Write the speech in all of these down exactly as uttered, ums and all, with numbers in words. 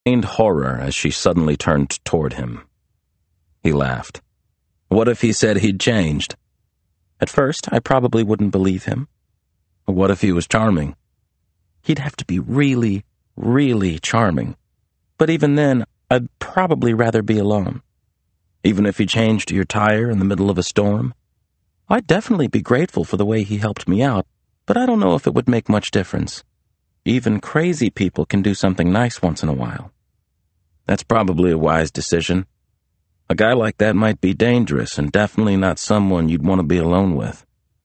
feigned horror as she suddenly turned toward him. He laughed. What if he said he'd changed? At first, I probably wouldn't believe him. What if he was charming? He'd have to be really, really charming. But even then, I'd probably rather be alone. Even if he changed your tire in the middle of a storm? I'd definitely be grateful for the way he helped me out, but I don't know if it would make much difference. Even crazy people can do something nice once in a while. That's probably a wise decision. A guy like that might be dangerous and definitely not someone you'd want to be alone with.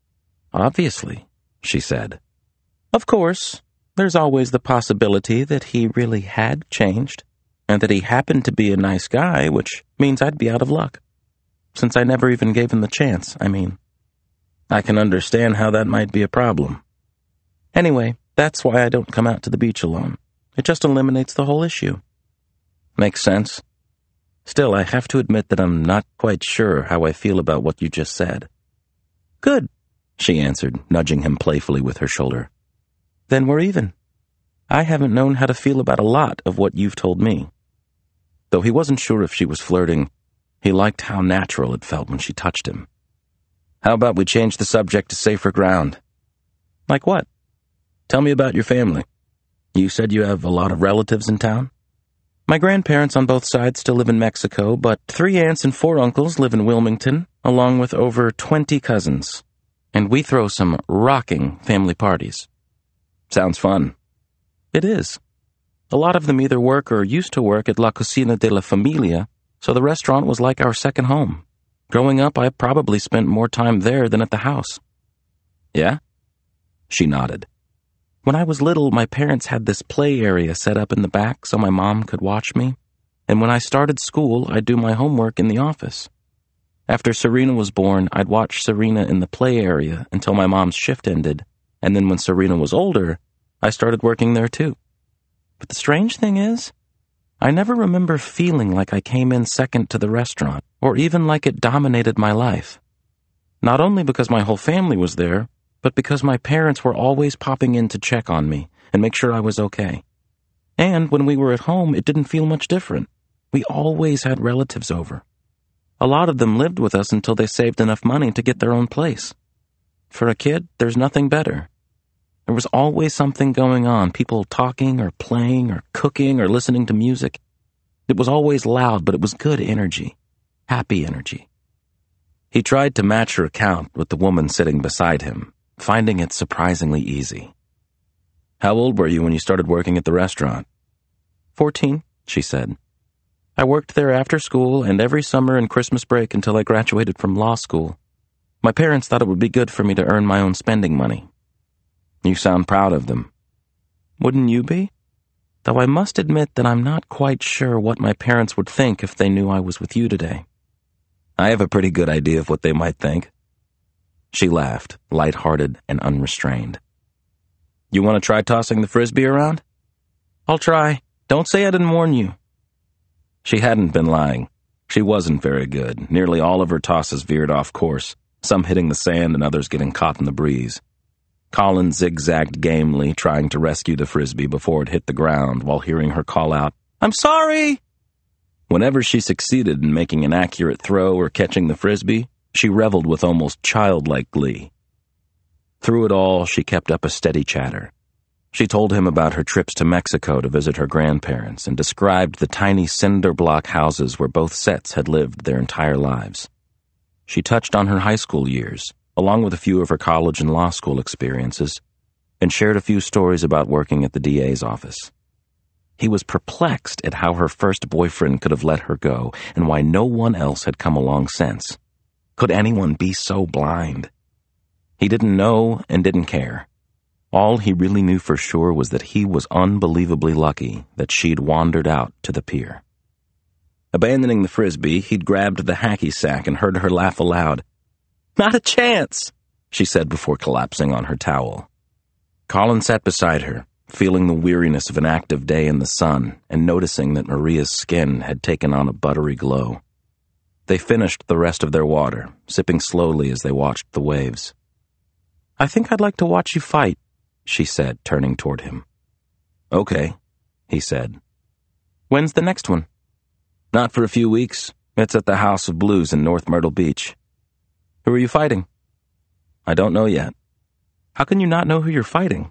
Obviously, she said. Of course, there's always the possibility that he really had changed, and that he happened to be a nice guy, which means I'd be out of luck. Since I never even gave him the chance, I mean. I can understand how that might be a problem. Anyway, that's why I don't come out to the beach alone. It just eliminates the whole issue. Makes sense. Still, I have to admit that I'm not quite sure how I feel about what you just said. Good, she answered, nudging him playfully with her shoulder. Then we're even. I haven't known how to feel about a lot of what you've told me. Though he wasn't sure if she was flirting, he liked how natural it felt when she touched him. How about we change the subject to safer ground? Like what? Tell me about your family. You said you have a lot of relatives in town? My grandparents on both sides still live in Mexico, but three aunts and four uncles live in Wilmington, along with over twenty cousins. And we throw some rocking family parties. Sounds fun. It is. A lot of them either work or used to work at La Cocina de la Familia, so the restaurant was like our second home. Growing up, I probably spent more time there than at the house. Yeah? She nodded. When I was little, my parents had this play area set up in the back so my mom could watch me, and when I started school, I'd do my homework in the office. After Serena was born, I'd watch Serena in the play area until my mom's shift ended, and then when Serena was older, I started working there too. But the strange thing is, I never remember feeling like I came in second to the restaurant, or even like it dominated my life. Not only because my whole family was there, but because my parents were always popping in to check on me and make sure I was okay. And when we were at home, it didn't feel much different. We always had relatives over. A lot of them lived with us until they saved enough money to get their own place. For a kid, there's nothing better. There was always something going on, people talking or playing or cooking or listening to music. It was always loud, but it was good energy, happy energy. He tried to match her account with the woman sitting beside him, finding it surprisingly easy. How old were you when you started working at the restaurant? Fourteen, she said. I worked there after school and every summer and Christmas break until I graduated from law school. My parents thought it would be good for me to earn my own spending money. You sound proud of them. Wouldn't you be? Though I must admit that I'm not quite sure what my parents would think if they knew I was with you today. I have a pretty good idea of what they might think. She laughed, light-hearted and unrestrained. You want to try tossing the frisbee around? I'll try. Don't say I didn't warn you. She hadn't been lying. She wasn't very good. Nearly all of her tosses veered off course, some hitting the sand and others getting caught in the breeze. Colin zigzagged gamely, trying to rescue the frisbee before it hit the ground while hearing her call out, I'm sorry! Whenever she succeeded in making an accurate throw or catching the frisbee, she reveled with almost childlike glee. Through it all, she kept up a steady chatter. She told him about her trips to Mexico to visit her grandparents and described the tiny cinder block houses where both sets had lived their entire lives. She touched on her high school years, along with a few of her college and law school experiences, and shared a few stories about working at the D A's office. He was perplexed at how her first boyfriend could have let her go and why no one else had come along since. Could anyone be so blind? He didn't know and didn't care. All he really knew for sure was that he was unbelievably lucky that she'd wandered out to the pier. Abandoning the frisbee, he'd grabbed the hacky sack and heard her laugh aloud. Not a chance, she said before collapsing on her towel. Colin sat beside her, feeling the weariness of an active day in the sun and noticing that Maria's skin had taken on a buttery glow. They finished the rest of their water, sipping slowly as they watched the waves. I think I'd like to watch you fight, she said, turning toward him. Okay, he said. When's the next one? Not for a few weeks. It's at the House of Blues in North Myrtle Beach. Who are you fighting? I don't know yet. How can you not know who you're fighting?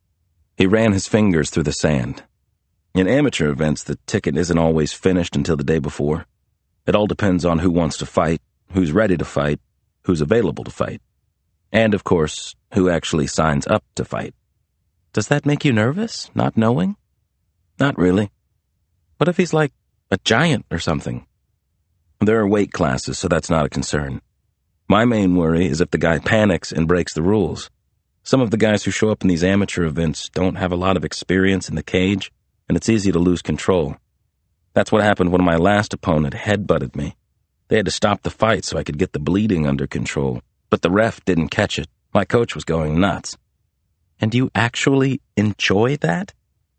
He ran his fingers through the sand. In amateur events, the ticket isn't always finished until the day before. It all depends on who wants to fight, who's ready to fight, who's available to fight. And, of course, who actually signs up to fight. Does that make you nervous, not knowing? Not really. What if he's like a giant or something? There are weight classes, so that's not a concern. My main worry is if the guy panics and breaks the rules. Some of the guys who show up in these amateur events don't have a lot of experience in the cage, and it's easy to lose control. That's what happened when my last opponent headbutted me. They had to stop the fight so I could get the bleeding under control, but the ref didn't catch it. My coach was going nuts. And you actually enjoy that?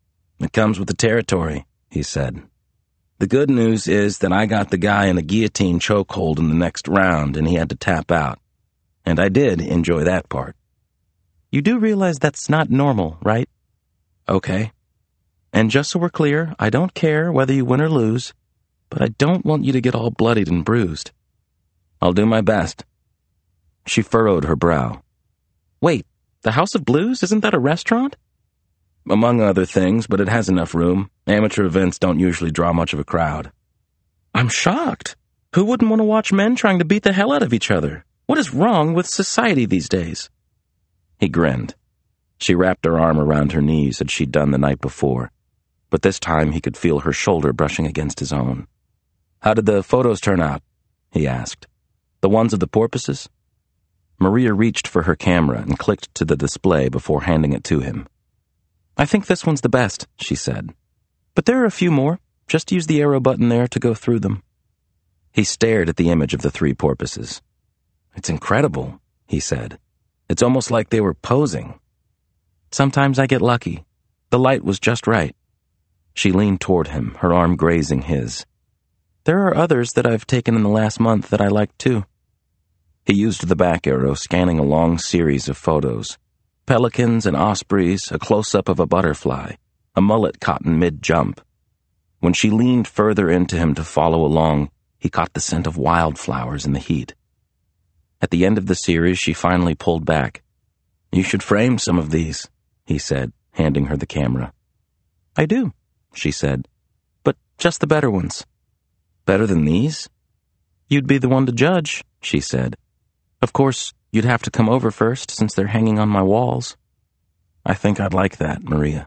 It comes with the territory, he said. The good news is that I got the guy in a guillotine chokehold in the next round and he had to tap out. And I did enjoy that part. You do realize that's not normal, right? Okay. And just so we're clear, I don't care whether you win or lose, but I don't want you to get all bloodied and bruised. I'll do my best. She furrowed her brow. Wait, the House of Blues? Isn't that a restaurant? Among other things, but it has enough room. Amateur events don't usually draw much of a crowd. I'm shocked. Who wouldn't want to watch men trying to beat the hell out of each other? What is wrong with society these days? He grinned. She wrapped her arm around her knees as she'd done the night before, but this time he could feel her shoulder brushing against his own. How did the photos turn out? He asked. The ones of the porpoises? Maria reached for her camera and clicked to the display before handing it to him. I think this one's the best, she said. But there are a few more. Just use the arrow button there to go through them. He stared at the image of the three porpoises. It's incredible, he said. It's almost like they were posing. Sometimes I get lucky. The light was just right. She leaned toward him, her arm grazing his. There are others that I've taken in the last month that I liked too. He used the back arrow, scanning a long series of photos. Pelicans and ospreys, a close-up of a butterfly, a mullet cotton mid-jump. When she leaned further into him to follow along, he caught the scent of wildflowers in the heat. At the end of the series, she finally pulled back. You should frame some of these, he said, handing her the camera. I do, she said, but just the better ones. Better than these? You'd be the one to judge, she said. Of course, you'd have to come over first, since they're hanging on my walls. I think I'd like that, Maria.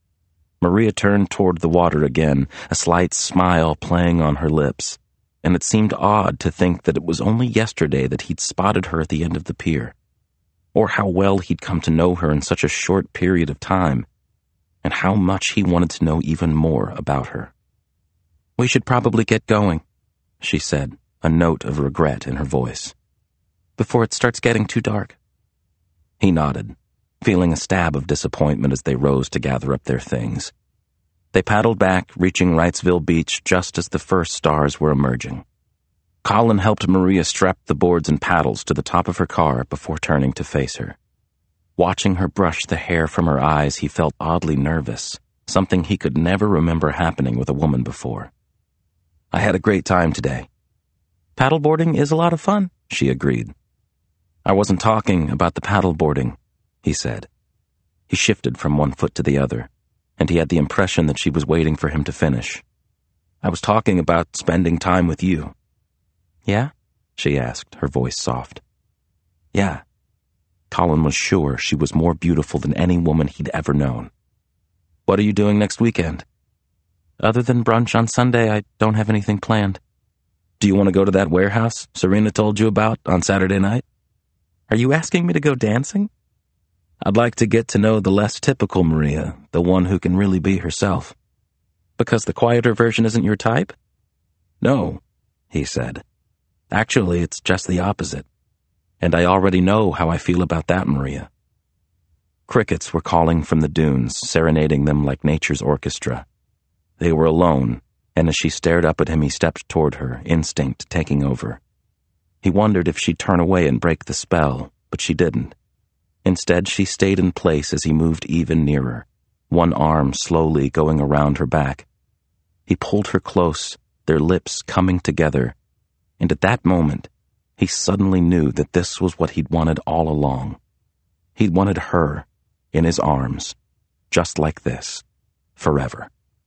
Maria turned toward the water again, a slight smile playing on her lips, and it seemed odd to think that it was only yesterday that he'd spotted her at the end of the pier, or how well he'd come to know her in such a short period of time, and how much he wanted to know even more about her. We should probably get going, she said, a note of regret in her voice, before it starts getting too dark. He nodded, feeling a stab of disappointment as they rose to gather up their things. They paddled back, reaching Wrightsville Beach just as the first stars were emerging. Colin helped Maria strap the boards and paddles to the top of her car before turning to face her. Watching her brush the hair from her eyes, he felt oddly nervous, something he could never remember happening with a woman before. I had a great time today. Paddleboarding is a lot of fun, she agreed. I wasn't talking about the paddleboarding, he said. He shifted from one foot to the other, and he had the impression that she was waiting for him to finish. I was talking about spending time with you. Yeah? She asked, her voice soft. Yeah. Colin was sure she was more beautiful than any woman he'd ever known. What are you doing next weekend? Other than brunch on Sunday, I don't have anything planned. Do you want to go to that warehouse Serena told you about on Saturday night? Are you asking me to go dancing? I'd like to get to know the less typical Maria, the one who can really be herself. Because the quieter version isn't your type? No, he said. Actually, it's just the opposite. And I already know how I feel about that Maria. Crickets were calling from the dunes, serenading them like nature's orchestra. They were alone, and as she stared up at him, he stepped toward her, instinct taking over. He wondered if she'd turn away and break the spell, but she didn't. Instead, she stayed in place as he moved even nearer, one arm slowly going around her back. He pulled her close, their lips coming together, and at that moment, he suddenly knew that this was what he'd wanted all along. He'd wanted her in his arms, just like this, forever.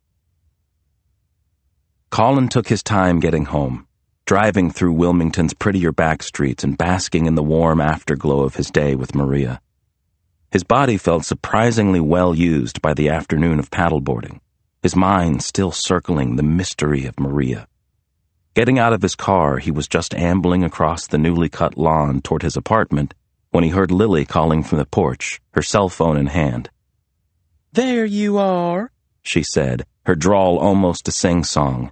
Colin took his time getting home, driving through Wilmington's prettier back streets and basking in the warm afterglow of his day with Maria. His body felt surprisingly well used by the afternoon of paddleboarding, his mind still circling the mystery of Maria. Getting out of his car, he was just ambling across the newly cut lawn toward his apartment when he heard Lily calling from the porch, her cell phone in hand. "There you are," she said, her drawl almost a sing-song.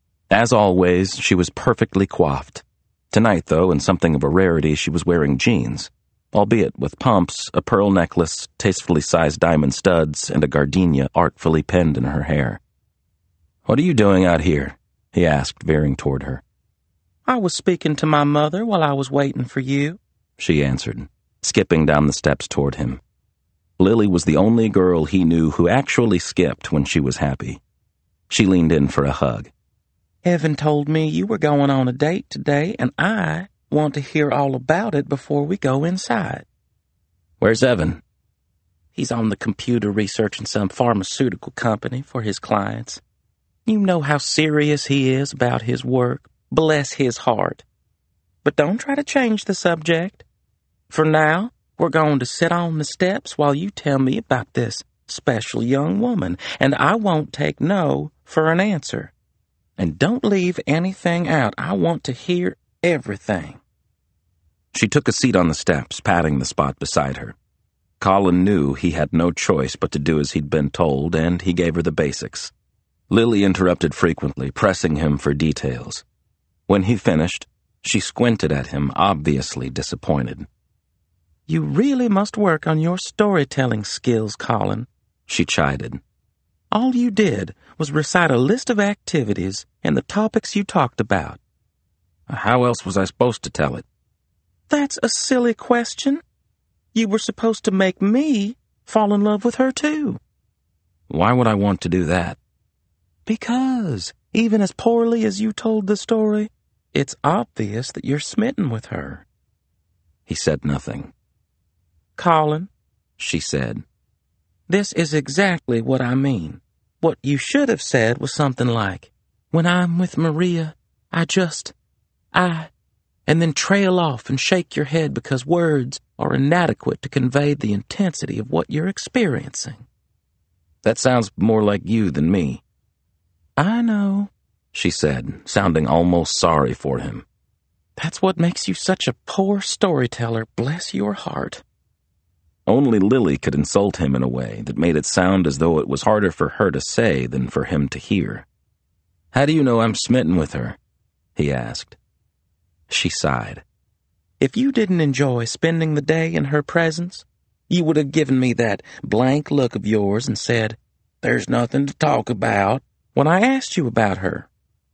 As always, she was perfectly coiffed. Tonight, though, in something of a rarity, she was wearing jeans, albeit with pumps, a pearl necklace, tastefully sized diamond studs, and a gardenia artfully pinned in her hair. "What are you doing out here?" he asked, veering toward her. "I was speaking to my mother while I was waiting for you," she answered, skipping down the steps toward him. Lily was the only girl he knew who actually skipped when she was happy. She leaned in for a hug. "Evan told me you were going on a date today, and I want to hear all about it before we go inside." "Where's Evan?" "He's on the computer researching some pharmaceutical company for his clients. You know how serious he is about his work. Bless his heart. But don't try to change the subject. For now, we're going to sit on the steps while you tell me about this special young woman, and I won't take no for an answer. And don't leave anything out. I want to hear everything." She took a seat on the steps, patting the spot beside her. Colin knew he had no choice but to do as he'd been told, and he gave her the basics. Lily interrupted frequently, pressing him for details. When he finished, she squinted at him, obviously disappointed. "You really must work on your storytelling skills, Colin," she chided. "All you did was recite a list of activities and the topics you talked about." "How else was I supposed to tell it?" "That's a silly question. You were supposed to make me fall in love with her, too." "Why would I want to do that?" "Because, even as poorly as you told the story, it's obvious that you're smitten with her." He said nothing. "Colin," she said, "this is exactly what I mean. What you should have said was something like, 'When I'm with Maria, I just, I,' and then trail off and shake your head because words are inadequate to convey the intensity of what you're experiencing." "That sounds more like you than me." "I know," she said, sounding almost sorry for him. "That's what makes you such a poor storyteller, bless your heart." Only Lily could insult him in a way that made it sound as though it was harder for her to say than for him to hear. "How do you know I'm smitten with her?" he asked. She sighed. "If you didn't enjoy spending the day in her presence, you would have given me that blank look of yours and said, 'There's nothing to talk about,' when I asked you about her.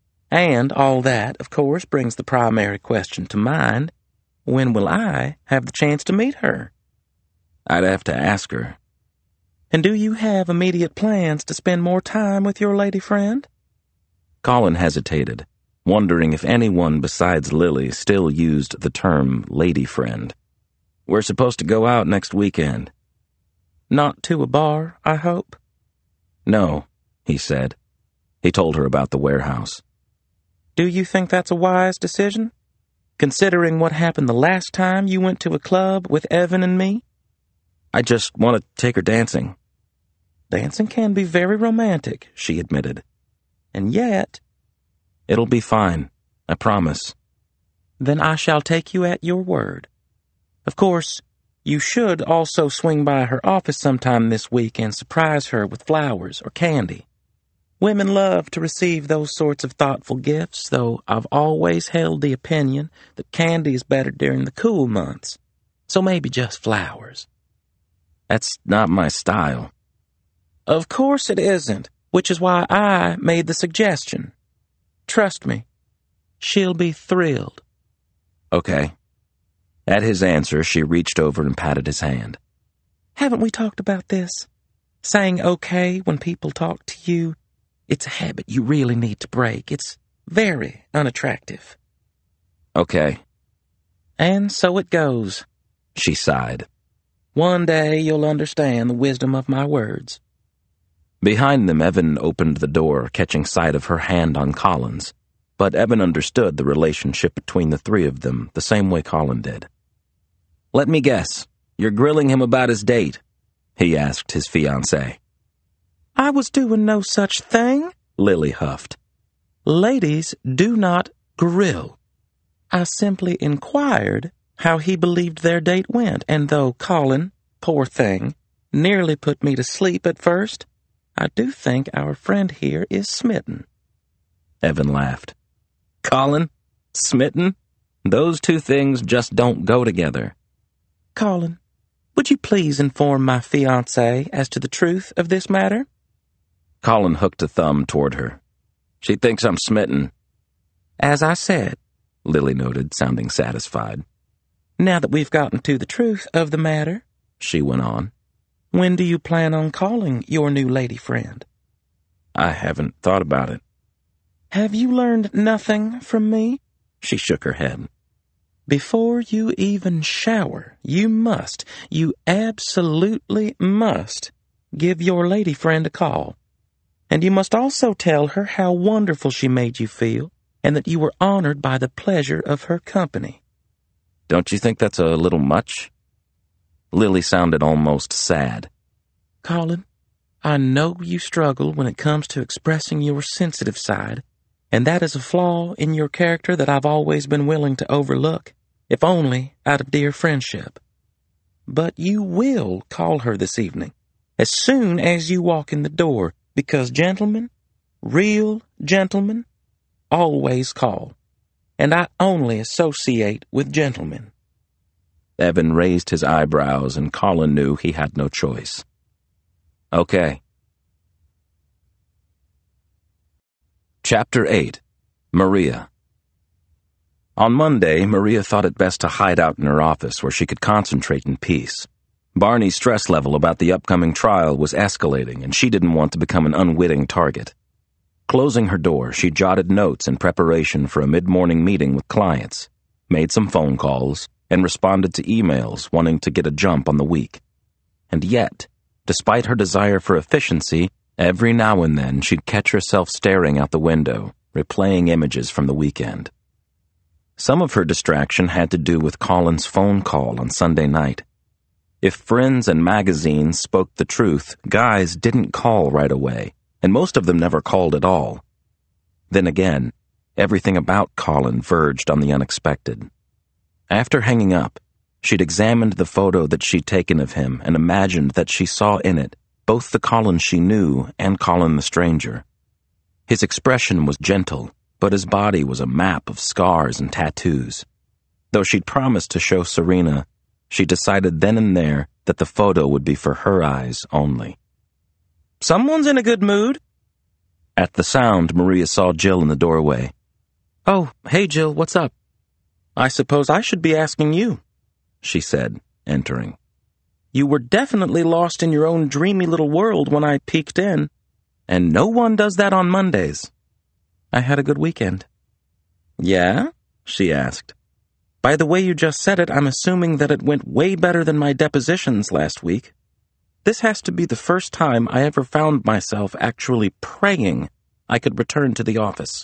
And all that, of course, brings the primary question to mind. When will I have the chance to meet her?" "I'd have to ask her." "And do you have immediate plans to spend more time with your lady friend?" Colin hesitated, wondering if anyone besides Lily still used the term lady friend. "We're supposed to go out next weekend." "Not to a bar, I hope?" "No," he said. He told her about the warehouse. "Do you think that's a wise decision, considering what happened the last time you went to a club with Evan and me?" "I just want to take her dancing." "Dancing can be very romantic," she admitted. "And yet—" "It'll be fine, I promise." "Then I shall take you at your word. Of course, you should also swing by her office sometime this week and surprise her with flowers or candy. Women love to receive those sorts of thoughtful gifts, though I've always held the opinion that candy is better during the cool months. So maybe just flowers." "That's not my style." "Of course it isn't, which is why I made the suggestion. Trust me, she'll be thrilled." "Okay." At his answer, she reached over and patted his hand. "Haven't we talked about this? Saying okay when people talk to you It's a habit you really need to break. It's very unattractive." "Okay." "And so it goes," she sighed. "One day you'll understand the wisdom of my words." Behind them, Evan opened the door, catching sight of her hand on Colin's. But Evan understood the relationship between the three of them the same way Colin did. "Let me guess, you're grilling him about his date?" he asked his fiancée. "I was doing no such thing," Lily huffed. "Ladies do not grill. I simply inquired how he believed their date went, and though Colin, poor thing, nearly put me to sleep at first, I do think our friend here is smitten." Evan laughed. "Colin? Smitten? Those two things just don't go together." "Colin, would you please inform my fiancée as to the truth of this matter?" Colin hooked a thumb toward her. "She thinks I'm smitten." "As I said," Lily noted, sounding satisfied. "Now that we've gotten to the truth of the matter," she went on, "when do you plan on calling your new lady friend?" "I haven't thought about it." "Have you learned nothing from me?" She shook her head. "Before you even shower, you must, you absolutely must, give your lady friend a call. And you must also tell her how wonderful she made you feel, and that you were honored by the pleasure of her company." "Don't you think that's a little much?" Lily sounded almost sad. "Colin, I know you struggle when it comes to expressing your sensitive side, and that is a flaw in your character that I've always been willing to overlook, if only out of dear friendship. But you will call her this evening, as soon as you walk in the door, because gentlemen, real gentlemen, always call, and I only associate with gentlemen." Evan raised his eyebrows, and Colin knew he had no choice. "Okay." Chapter eight. Maria. On Monday, Maria thought it best to hide out in her office where she could concentrate in peace. Barney's stress level about the upcoming trial was escalating, and she didn't want to become an unwitting target. Closing her door, she jotted notes in preparation for a mid-morning meeting with clients, made some phone calls, and responded to emails wanting to get a jump on the week. And yet, despite her desire for efficiency, every now and then she'd catch herself staring out the window, replaying images from the weekend. Some of her distraction had to do with Colin's phone call on Sunday night. If friends and magazines spoke the truth, guys didn't call right away, and most of them never called at all. Then again, everything about Colin verged on the unexpected. After hanging up, she'd examined the photo that she'd taken of him and imagined that she saw in it both the Colin she knew and Colin the stranger. His expression was gentle, but his body was a map of scars and tattoos. Though she'd promised to show Serena, she decided then and there that the photo would be for her eyes only. "Someone's in a good mood." At the sound, Maria saw Jill in the doorway. "Oh, hey Jill, what's up?" "I suppose I should be asking you," she said, entering. "You were definitely lost in your own dreamy little world when I peeked in, and no one does that on Mondays." "I had a good weekend." "Yeah?" she asked. "By the way you just said it, I'm assuming that it went way better than my depositions last week. This has to be the first time I ever found myself actually praying I could return to the office."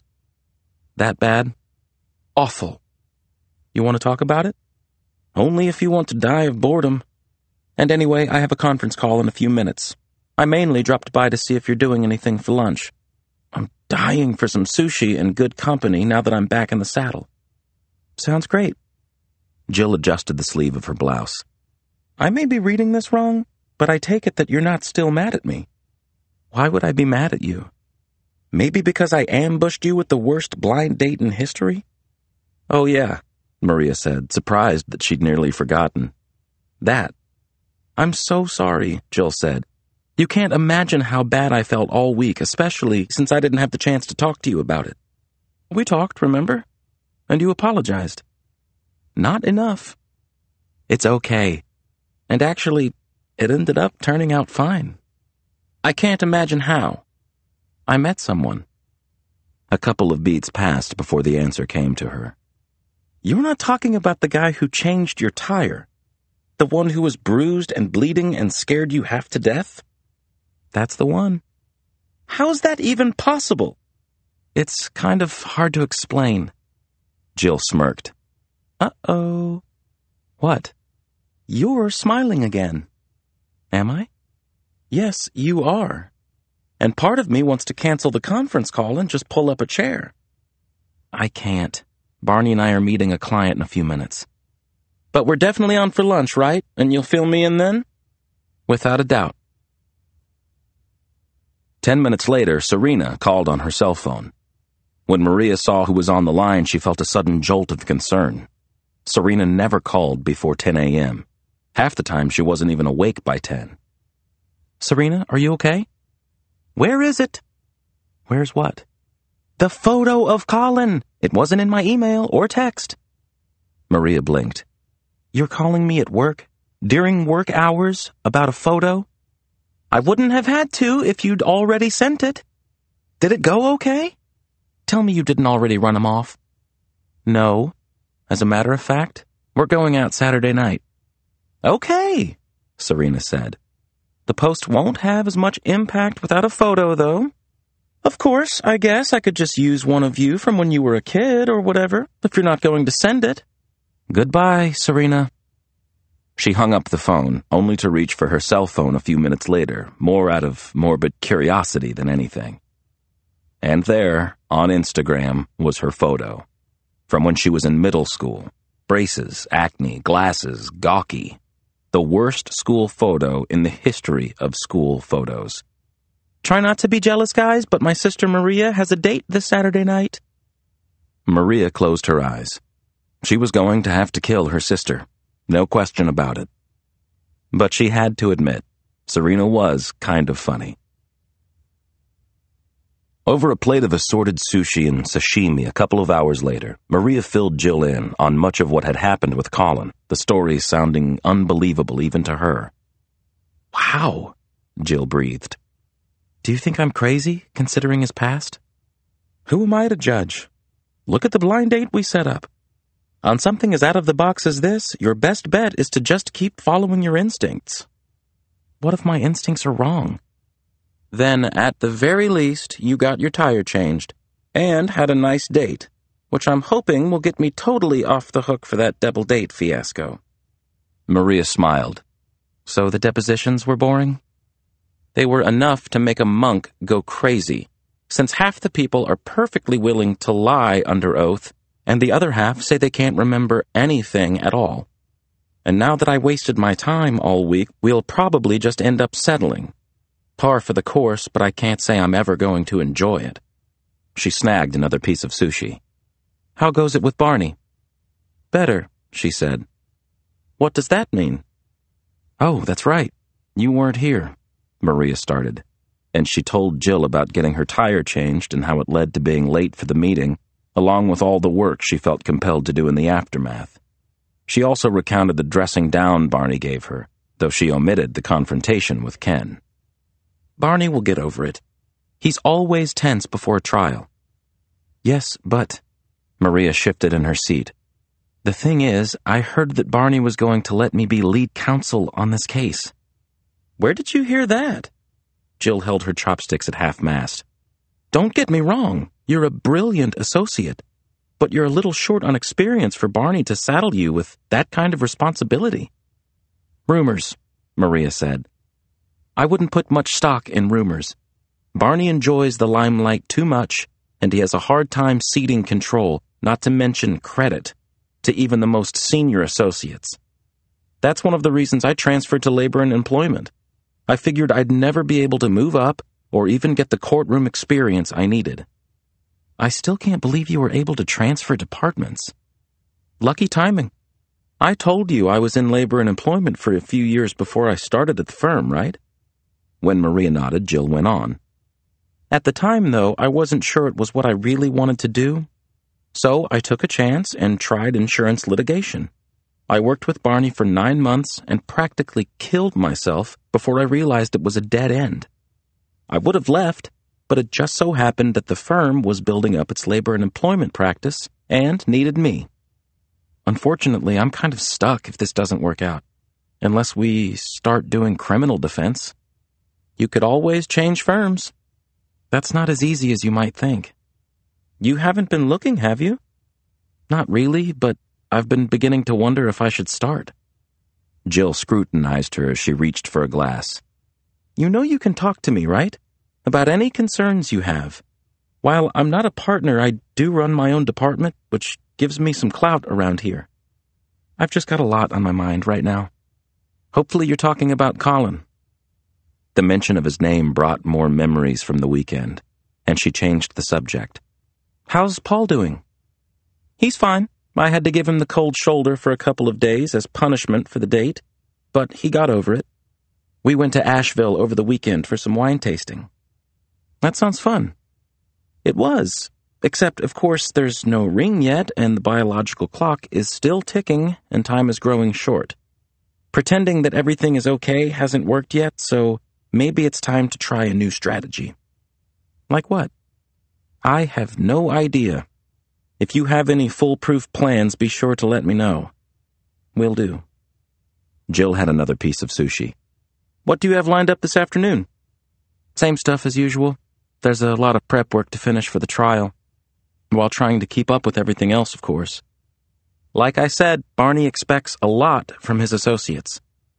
"That bad?" "Awful." "You want to talk about it?" "Only if you want to die of boredom. And anyway, I have a conference call in a few minutes. I mainly dropped by to see if you're doing anything for lunch. I'm dying for some sushi and good company now that I'm back in the saddle." "Sounds great." Jill adjusted the sleeve of her blouse. "I may be reading this wrong, but I take it that you're not still mad at me." "Why would I be mad at you?" "Maybe because I ambushed you with the worst blind date in history?" "Oh yeah," Maria said, surprised that she'd nearly forgotten. "That." "I'm so sorry," Jill said. "You can't imagine how bad I felt all week, especially since I didn't have the chance to talk to you about it. We talked, remember? And you apologized." "Not enough." "It's okay. And actually, it ended up turning out fine." "I can't imagine how." I met someone. A couple of beats passed before the answer came to her. You're not talking about the guy who changed your tire? The one who was bruised and bleeding and scared you half to death? That's the one. How's that even possible? It's kind of hard to explain. Jill smirked. Uh-oh. What? You're smiling again. Am I? Yes, you are. And part of me wants to cancel the conference call and just pull up a chair. I can't. Barney and I are meeting a client in a few minutes. But we're definitely on for lunch, right? And you'll fill me in then? Without a doubt. Ten minutes later, Serena called on her cell phone. When Maria saw who was on the line, she felt a sudden jolt of concern. Serena never called before ten a.m. Half the time, she wasn't even awake by ten. Serena, are you okay? Where is it? Where's what? The photo of Colin. It wasn't in my email or text. Maria blinked. You're calling me at work? During work hours? About a photo? I wouldn't have had to if you'd already sent it. Did it go okay? Tell me you didn't already run him off. No. As a matter of fact, we're going out Saturday night. Okay, Serena said. The post won't have as much impact without a photo, though. Of course, I guess I could just use one of you from when you were a kid or whatever, if you're not going to send it. Goodbye, Serena. She hung up the phone, only to reach for her cell phone a few minutes later, more out of morbid curiosity than anything. And there, on Instagram, was her photo. From when she was in middle school. Braces, acne, glasses, gawky. The worst school photo in the history of school photos. Try not to be jealous, guys, but my sister Maria has a date this Saturday night. Maria closed her eyes. She was going to have to kill her sister. No question about it. But she had to admit, Serena was kind of funny. Over a plate of assorted sushi and sashimi a couple of hours later, Maria filled Jill in on much of what had happened with Colin, the story sounding unbelievable even to her. Wow, Jill breathed. Do you think I'm crazy, considering his past? Who am I to judge? Look at the blind date we set up. On something as out of the box as this, your best bet is to just keep following your instincts. What if my instincts are wrong? Then, at the very least, you got your tire changed, and had a nice date, which I'm hoping will get me totally off the hook for that double date fiasco. Maria smiled. So the depositions were boring? They were enough to make a monk go crazy, since half the people are perfectly willing to lie under oath, and the other half say they can't remember anything at all. And now that I wasted my time all week, we'll probably just end up settling. Par for the course, but I can't say I'm ever going to enjoy it. She snagged another piece of sushi. How goes it with Barney? Better, she said. What does that mean? Oh, that's right. You weren't here, Maria started, and she told Jill about getting her tire changed and how it led to being late for the meeting, along with all the work she felt compelled to do in the aftermath. She also recounted the dressing down Barney gave her, though she omitted the confrontation with Ken. Barney will get over it. He's always tense before a trial. Yes, but... Maria shifted in her seat. The thing is, I heard that Barney was going to let me be lead counsel on this case. Where did you hear that? Jill held her chopsticks at half-mast. Don't get me wrong, you're a brilliant associate, but you're a little short on experience for Barney to saddle you with that kind of responsibility. Rumors, Maria said. I wouldn't put much stock in rumors. Barney enjoys the limelight too much, and he has a hard time ceding control, not to mention credit, to even the most senior associates. That's one of the reasons I transferred to labor and employment. I figured I'd never be able to move up or even get the courtroom experience I needed. I still can't believe you were able to transfer departments. Lucky timing. I told you I was in labor and employment for a few years before I started at the firm, right? When Maria nodded, Jill went on. At the time, though, I wasn't sure it was what I really wanted to do. So I took a chance and tried insurance litigation. I worked with Barney for nine months and practically killed myself before I realized it was a dead end. I would have left, but it just so happened that the firm was building up its labor and employment practice and needed me. Unfortunately, I'm kind of stuck if this doesn't work out, unless we start doing criminal defense. You could always change firms. That's not as easy as you might think. You haven't been looking, have you? Not really, but I've been beginning to wonder if I should start. Jill scrutinized her as she reached for a glass. You know you can talk to me, right? About any concerns you have. While I'm not a partner, I do run my own department, which gives me some clout around here. I've just got a lot on my mind right now. Hopefully you're talking about Colin. The mention of his name brought more memories from the weekend, and she changed the subject. How's Paul doing? He's fine. I had to give him the cold shoulder for a couple of days as punishment for the date, but he got over it. We went to Asheville over the weekend for some wine tasting. That sounds fun. It was, except, of course, there's no ring yet, and the biological clock is still ticking, and time is growing short. Pretending that everything is okay hasn't worked yet, so maybe it's time to try a new strategy. Like what? I have no idea. If you have any foolproof plans, be sure to let me know. Will do. Jill had another piece of sushi. What do you have lined up this afternoon? Same stuff as usual. There's a lot of prep work to finish for the trial, while trying to keep up with everything else, of course. Like I said, Barney expects a lot from his associates.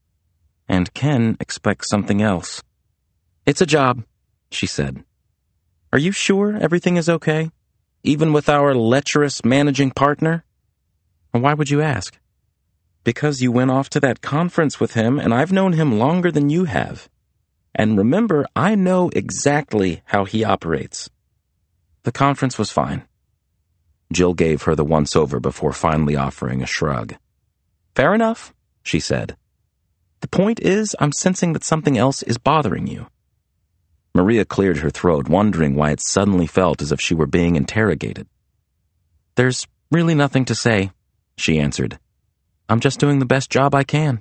And Ken expects something else. It's a job, she said. Are you sure everything is okay? Even with our lecherous managing partner? And why would you ask? Because you went off to that conference with him, and I've known him longer than you have. And remember, I know exactly how he operates. The conference was fine. Jill gave her the once-over before finally offering a shrug. Fair enough, she said. The point is, I'm sensing that something else is bothering you. Maria cleared her throat, wondering why it suddenly felt as if she were being interrogated. There's really nothing to say, she answered. I'm just doing the best job I can.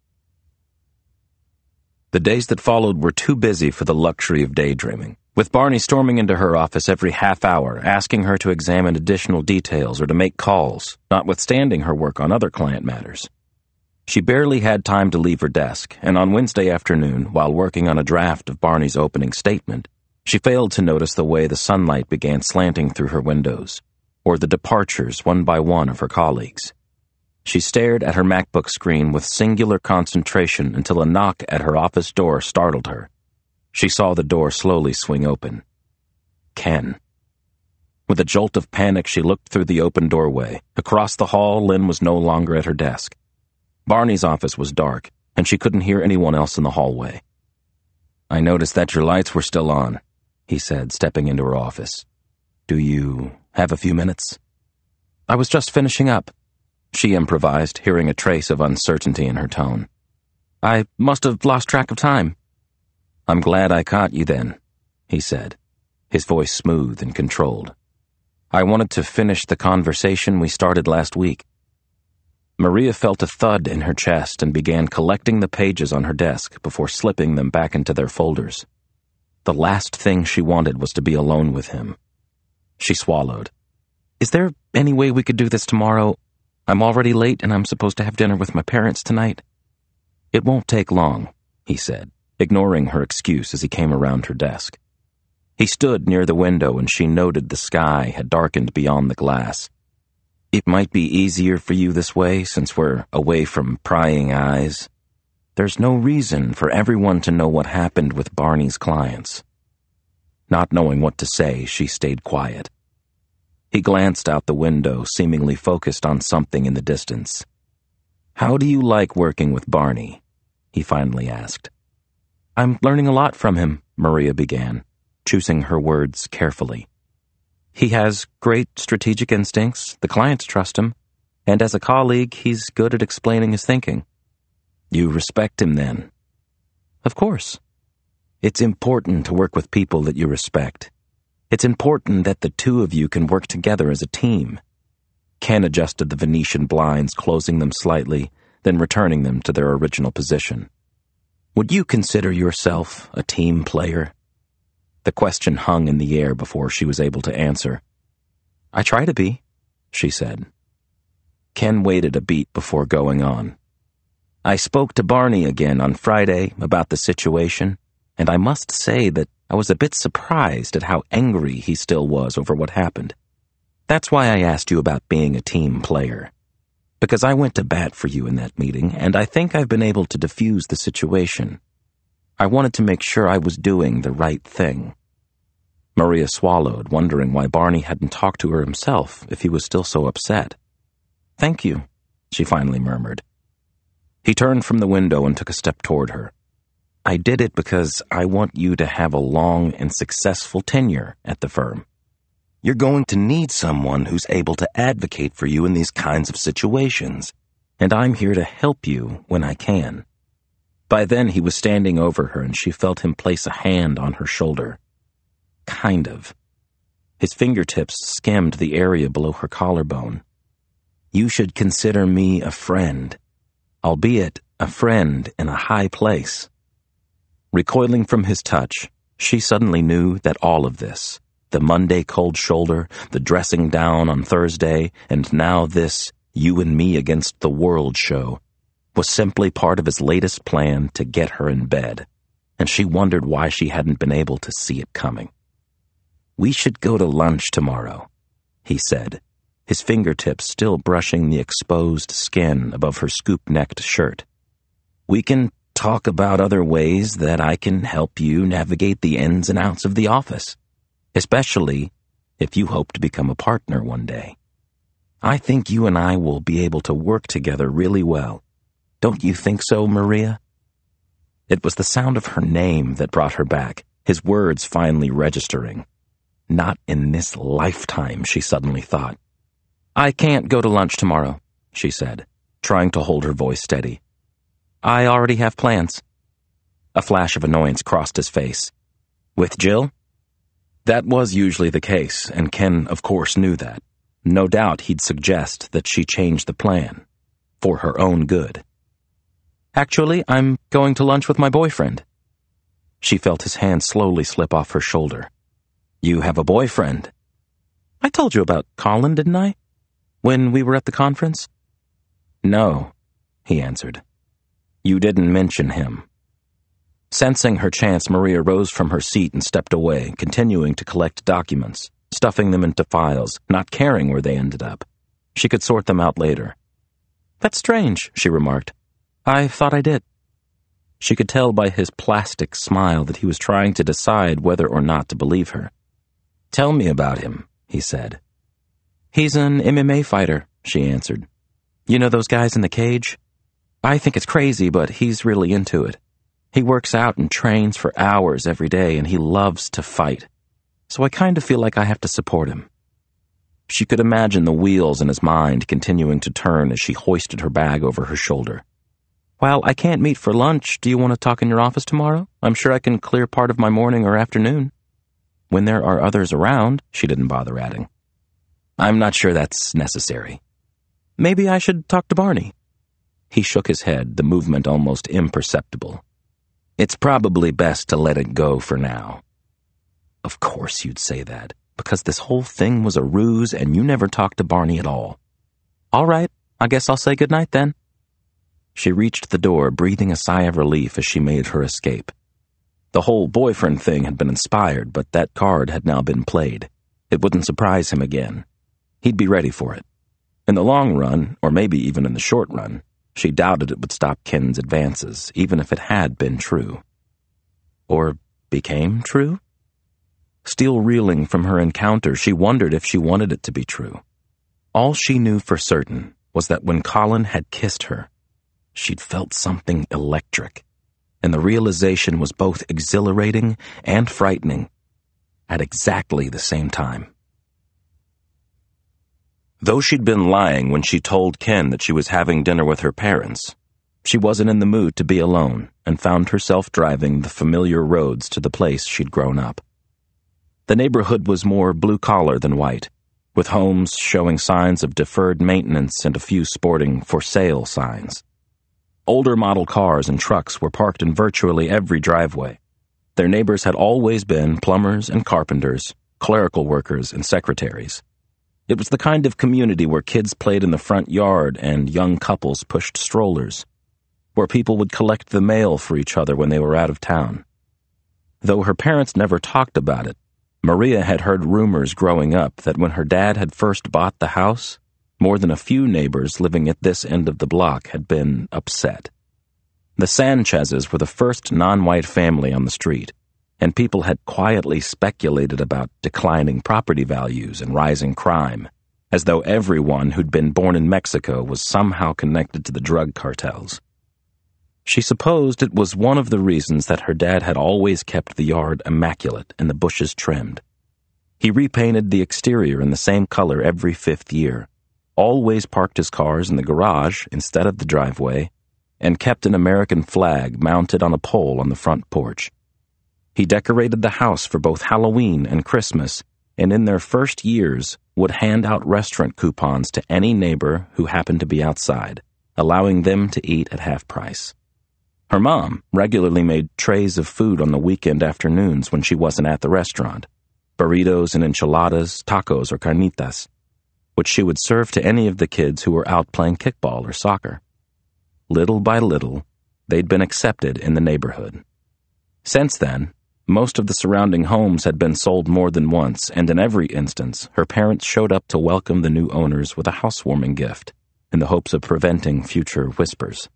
The days that followed were too busy for the luxury of daydreaming, with Barney storming into her office every half hour, asking her to examine additional details or to make calls, notwithstanding her work on other client matters. She barely had time to leave her desk, and on Wednesday afternoon, while working on a draft of Barney's opening statement, she failed to notice the way the sunlight began slanting through her windows, or the departures one by one of her colleagues. She stared at her MacBook screen with singular concentration until a knock at her office door startled her. She saw the door slowly swing open. Ken. With a jolt of panic, she looked through the open doorway. Across the hall, Lynn was no longer at her desk. Barney's office was dark, and she couldn't hear anyone else in the hallway. I noticed that your lights were still on, he said, stepping into her office. Do you have a few minutes? I was just finishing up, she improvised, hearing a trace of uncertainty in her tone. I must have lost track of time. I'm glad I caught you then, he said, his voice smooth and controlled. I wanted to finish the conversation we started last week. Maria felt a thud in her chest and began collecting the pages on her desk before slipping them back into their folders. The last thing she wanted was to be alone with him. She swallowed. Is there any way we could do this tomorrow? I'm already late and I'm supposed to have dinner with my parents tonight. It won't take long, he said, ignoring her excuse as he came around her desk. He stood near the window and she noted the sky had darkened beyond the glass. It might be easier for you this way since we're away from prying eyes. There's no reason for everyone to know what happened with Barney's clients. Not knowing what to say, she stayed quiet. He glanced out the window, seemingly focused on something in the distance. How do you like working with Barney? He finally asked. I'm learning a lot from him, Maria began, choosing her words carefully. He has great strategic instincts, the clients trust him, and as a colleague, he's good at explaining his thinking. You respect him then? Of course. It's important to work with people that you respect. It's important that the two of you can work together as a team. Ken adjusted the Venetian blinds, closing them slightly, then returning them to their original position. Would you consider yourself a team player? The question hung in the air before she was able to answer. "I try to be," she said. Ken waited a beat before going on. "I spoke to Barney again on Friday about the situation, and I must say that I was a bit surprised at how angry he still was over what happened. That's why I asked you about being a team player. Because I went to bat for you in that meeting, and I think I've been able to defuse the situation. I wanted to make sure I was doing the right thing." Maria swallowed, wondering why Barney hadn't talked to her himself if he was still so upset. "Thank you," she finally murmured. He turned from the window and took a step toward her. "I did it because I want you to have a long and successful tenure at the firm. You're going to need someone who's able to advocate for you in these kinds of situations, and I'm here to help you when I can." By then he was standing over her and she felt him place a hand on her shoulder. Kind of. His fingertips skimmed the area below her collarbone. "You should consider me a friend, albeit a friend in a high place." Recoiling from his touch, she suddenly knew that all of this, the Monday cold shoulder, the dressing down on Thursday, and now this you and me against the world show, was simply part of his latest plan to get her in bed, and she wondered why she hadn't been able to see it coming. "We should go to lunch tomorrow," he said, his fingertips still brushing the exposed skin above her scoop-necked shirt. "We can talk about other ways that I can help you navigate the ins and outs of the office, especially if you hope to become a partner one day. I think you and I will be able to work together really well. Don't you think so, Maria?" It was the sound of her name that brought her back, his words finally registering. Not in this lifetime, she suddenly thought. "I can't go to lunch tomorrow," she said, trying to hold her voice steady. "I already have plans." A flash of annoyance crossed his face. "With Jill?" That was usually the case, and Ken, of course, knew that. No doubt he'd suggest that she change the plan, for her own good. "Actually, I'm going to lunch with my boyfriend." She felt his hand slowly slip off her shoulder. "You have a boyfriend?" "I told you about Colin, didn't I? When we were at the conference?" "No," he answered. "You didn't mention him." Sensing her chance, Maria rose from her seat and stepped away, continuing to collect documents, stuffing them into files, not caring where they ended up. She could sort them out later. "That's strange," she remarked. "I thought I did." She could tell by his plastic smile that he was trying to decide whether or not to believe her. "Tell me about him," he said. "He's an M M A fighter," she answered. "You know those guys in the cage? I think it's crazy, but he's really into it. He works out and trains for hours every day, and he loves to fight. So I kind of feel like I have to support him." She could imagine the wheels in his mind continuing to turn as she hoisted her bag over her shoulder. "While I can't meet for lunch, do you want to talk in your office tomorrow? I'm sure I can clear part of my morning or afternoon." When there are others around, she didn't bother adding. "I'm not sure that's necessary." "Maybe I should talk to Barney." He shook his head, the movement almost imperceptible. "It's probably best to let it go for now." Of course you'd say that, because this whole thing was a ruse and you never talked to Barney at all. "All right, I guess I'll say goodnight then." She reached the door, breathing a sigh of relief as she made her escape. The whole boyfriend thing had been inspired, but that card had now been played. It wouldn't surprise him again. He'd be ready for it. In the long run, or maybe even in the short run, she doubted it would stop Ken's advances, even if it had been true. Or became true? Still reeling from her encounter, she wondered if she wanted it to be true. All she knew for certain was that when Colin had kissed her, she'd felt something electric, and the realization was both exhilarating and frightening at exactly the same time. Though she'd been lying when she told Ken that she was having dinner with her parents, she wasn't in the mood to be alone and found herself driving the familiar roads to the place she'd grown up. The neighborhood was more blue-collar than white, with homes showing signs of deferred maintenance and a few sporting for sale signs. Older model cars and trucks were parked in virtually every driveway. Their neighbors had always been plumbers and carpenters, clerical workers and secretaries. It was the kind of community where kids played in the front yard and young couples pushed strollers, where people would collect the mail for each other when they were out of town. Though her parents never talked about it, Maria had heard rumors growing up that when her dad had first bought the house, more than a few neighbors living at this end of the block had been upset. The Sanchezes were the first non-white family on the street, and people had quietly speculated about declining property values and rising crime, as though everyone who'd been born in Mexico was somehow connected to the drug cartels. She supposed it was one of the reasons that her dad had always kept the yard immaculate and the bushes trimmed. He repainted the exterior in the same color every fifth year, always parked his cars in the garage instead of the driveway, and kept an American flag mounted on a pole on the front porch. He decorated the house for both Halloween and Christmas, and in their first years would hand out restaurant coupons to any neighbor who happened to be outside, allowing them to eat at half price. Her mom regularly made trays of food on the weekend afternoons when she wasn't at the restaurant, burritos and enchiladas, tacos or carnitas, which she would serve to any of the kids who were out playing kickball or soccer. Little by little, they'd been accepted in the neighborhood. Since then, most of the surrounding homes had been sold more than once, and in every instance, her parents showed up to welcome the new owners with a housewarming gift, in the hopes of preventing future whispers.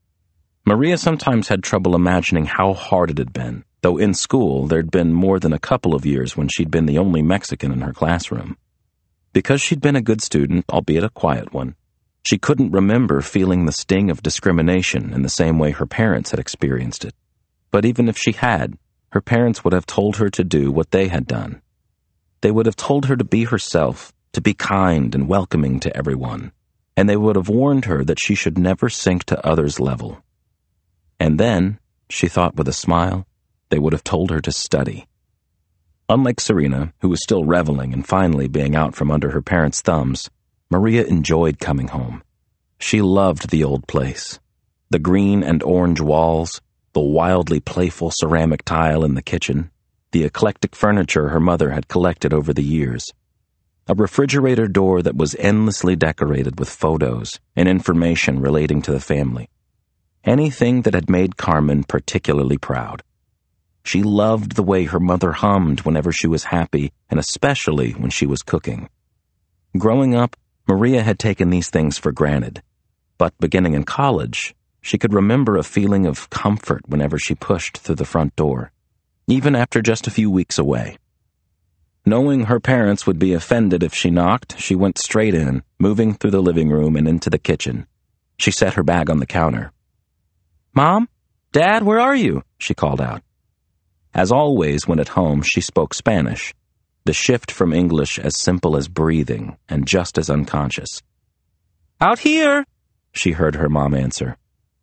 Maria sometimes had trouble imagining how hard it had been, though in school there'd been more than a couple of years when she'd been the only Mexican in her classroom. Because she'd been a good student, albeit a quiet one, she couldn't remember feeling the sting of discrimination in the same way her parents had experienced it. But even if she had, her parents would have told her to do what they had done. They would have told her to be herself, to be kind and welcoming to everyone, and they would have warned her that she should never sink to others' level. And then, she thought with a smile, they would have told her to study. Unlike Serena, who was still reveling and finally being out from under her parents' thumbs, Maria enjoyed coming home. She loved the old place. The green and orange walls, the wildly playful ceramic tile in the kitchen, the eclectic furniture her mother had collected over the years, a refrigerator door that was endlessly decorated with photos and information relating to the family. Anything that had made Carmen particularly proud. She loved the way her mother hummed whenever she was happy, and especially when she was cooking. Growing up, Maria had taken these things for granted, but beginning in college, she could remember a feeling of comfort whenever she pushed through the front door, even after just a few weeks away. Knowing her parents would be offended if she knocked, she went straight in, moving through the living room and into the kitchen. She set her bag on the counter. "Mom? Dad, where are you?" she called out. As always when at home, she spoke Spanish, the shift from English as simple as breathing and just as unconscious. "Out here," she heard her mom answer.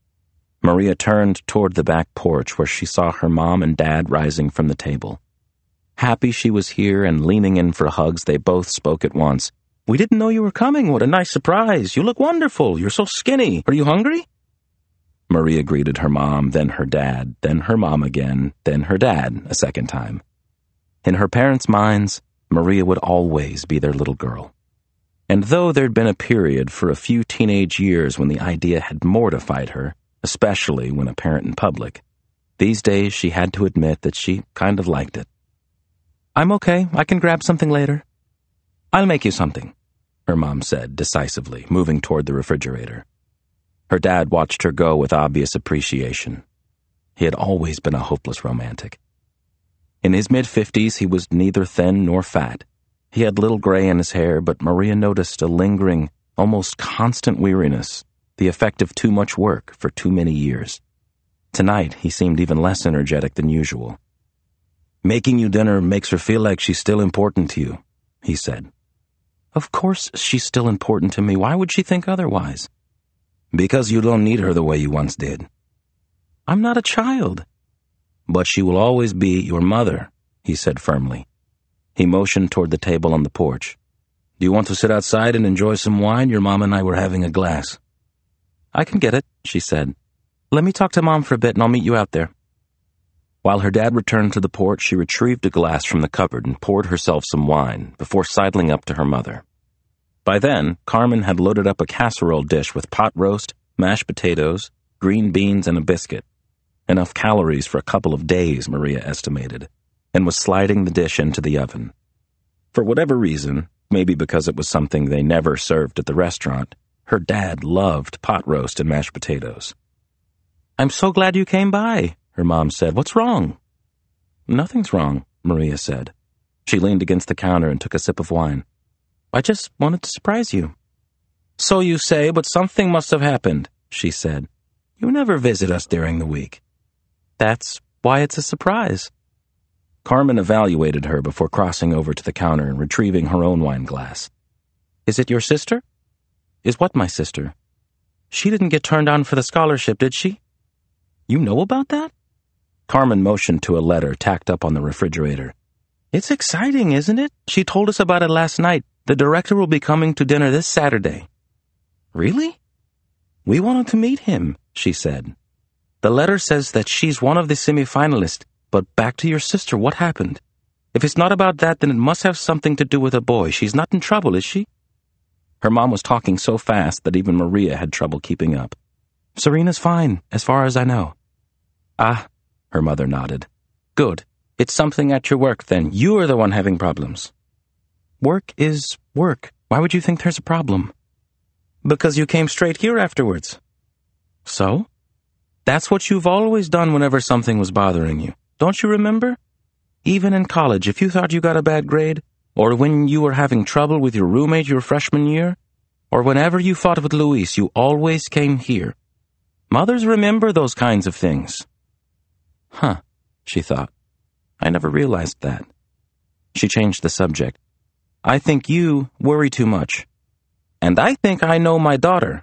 Maria turned toward the back porch where she saw her mom and dad rising from the table. Happy she was here and leaning in for hugs, they both spoke at once. "We didn't know you were coming. What a nice surprise. You look wonderful. You're so skinny. Are you hungry?" Maria greeted her mom, then her dad, then her mom again, then her dad a second time. In her parents' minds, Maria would always be their little girl. And though there'd been a period for a few teenage years when the idea had mortified her, especially when apparent in public, these days she had to admit that she kind of liked it. "I'm okay. I can grab something later." "I'll make you something," her mom said decisively, moving toward the refrigerator. Her dad watched her go with obvious appreciation. He had always been a hopeless romantic. In his mid-fifties, he was neither thin nor fat. He had little gray in his hair, but Maria noticed a lingering, almost constant weariness, the effect of too much work for too many years. Tonight, he seemed even less energetic than usual. "Making you dinner makes her feel like she's still important to you," he said. "Of course she's still important to me. Why would she think otherwise?" "Because you don't need her the way you once did." "I'm not a child." "But she will always be your mother," he said firmly. He motioned toward the table on the porch. "Do you want to sit outside and enjoy some wine? Your mom and I were having a glass." "I can get it," she said. "Let me talk to Mom for a bit and I'll meet you out there." While her dad returned to the porch, she retrieved a glass from the cupboard and poured herself some wine before sidling up to her mother. By then, Carmen had loaded up a casserole dish with pot roast, mashed potatoes, green beans, and a biscuit. Enough calories for a couple of days, Maria estimated, and was sliding the dish into the oven. For whatever reason, maybe because it was something they never served at the restaurant, her dad loved pot roast and mashed potatoes. "I'm so glad you came by," her mom said. "What's wrong?" "Nothing's wrong," Maria said. She leaned against the counter and took a sip of wine. "I just wanted to surprise you." "So you say, but something must have happened," she said. "You never visit us during the week." "That's why it's a surprise." Carmen evaluated her before crossing over to the counter and retrieving her own wine glass. "Is it your sister?" "Is what my sister?" "She didn't get turned on for the scholarship, did she?" "You know about that?" Carmen motioned to a letter tacked up on the refrigerator. "It's exciting, isn't it? She told us about it last night. The director will be coming to dinner this Saturday." "Really?" "We wanted to meet him," she said. "The letter says that she's one of the semifinalists, but back to your sister, what happened? If it's not about that, then it must have something to do with a boy. She's not in trouble, is she?" Her mom was talking so fast that even Maria had trouble keeping up. "Serena's fine, as far as I know." "Ah," her mother nodded. "Good. It's something at your work, then. You're the one having problems." "Work is work. Why would you think there's a problem?" "Because you came straight here afterwards." "So?" "That's what you've always done whenever something was bothering you. Don't you remember? Even in college, if you thought you got a bad grade, or when you were having trouble with your roommate your freshman year, or whenever you fought with Luis, you always came here. Mothers remember those kinds of things." Huh, she thought. I never realized that. She changed the subject. "I think you worry too much. And I think I know my daughter."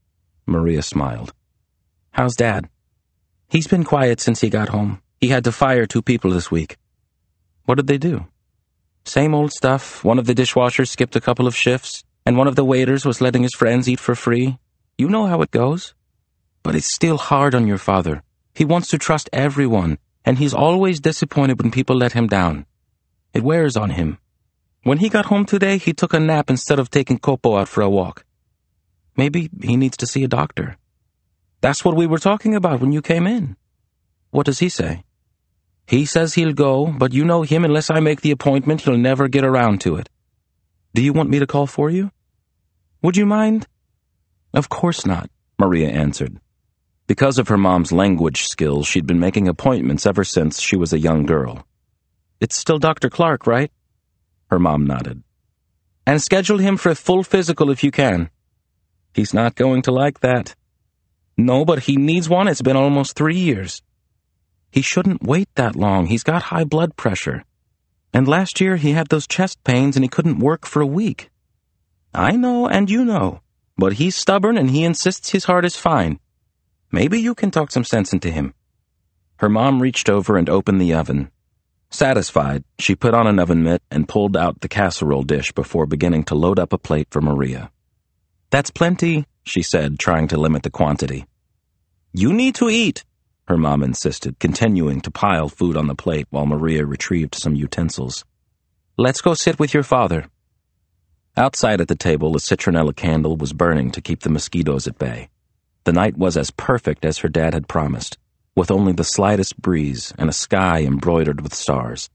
Maria smiled. "How's Dad?" "He's been quiet since he got home. He had to fire two people this week." "What did they do?" "Same old stuff. One of the dishwashers skipped a couple of shifts, and one of the waiters was letting his friends eat for free. You know how it goes. But it's still hard on your father. He wants to trust everyone, and he's always disappointed when people let him down. It wears on him. When he got home today, he took a nap instead of taking Copo out for a walk. Maybe he needs to see a doctor." "That's what we were talking about when you came in." "What does he say?" "He says he'll go, but you know him, unless I make the appointment, he'll never get around to it." "Do you want me to call for you?" "Would you mind?" "Of course not," Maria answered. Because of her mom's language skills, she'd been making appointments ever since she was a young girl. "It's still Doctor Clark, right?" Her mom nodded. "And schedule him for a full physical if you can." "He's not going to like that." "No, but he needs one. It's been almost three years." "He shouldn't wait that long. He's got high blood pressure. And last year he had those chest pains and he couldn't work for a week." "I know, and you know. But he's stubborn and he insists his heart is fine. Maybe you can talk some sense into him." Her mom reached over and opened the oven. Satisfied, she put on an oven mitt and pulled out the casserole dish before beginning to load up a plate for Maria. "That's plenty," she said, trying to limit the quantity. "You need to eat," her mom insisted, continuing to pile food on the plate while Maria retrieved some utensils. "Let's go sit with your father." Outside at the table, a citronella candle was burning to keep the mosquitoes at bay. The night was as perfect as her dad had promised, with only the slightest breeze and a sky embroidered with stars.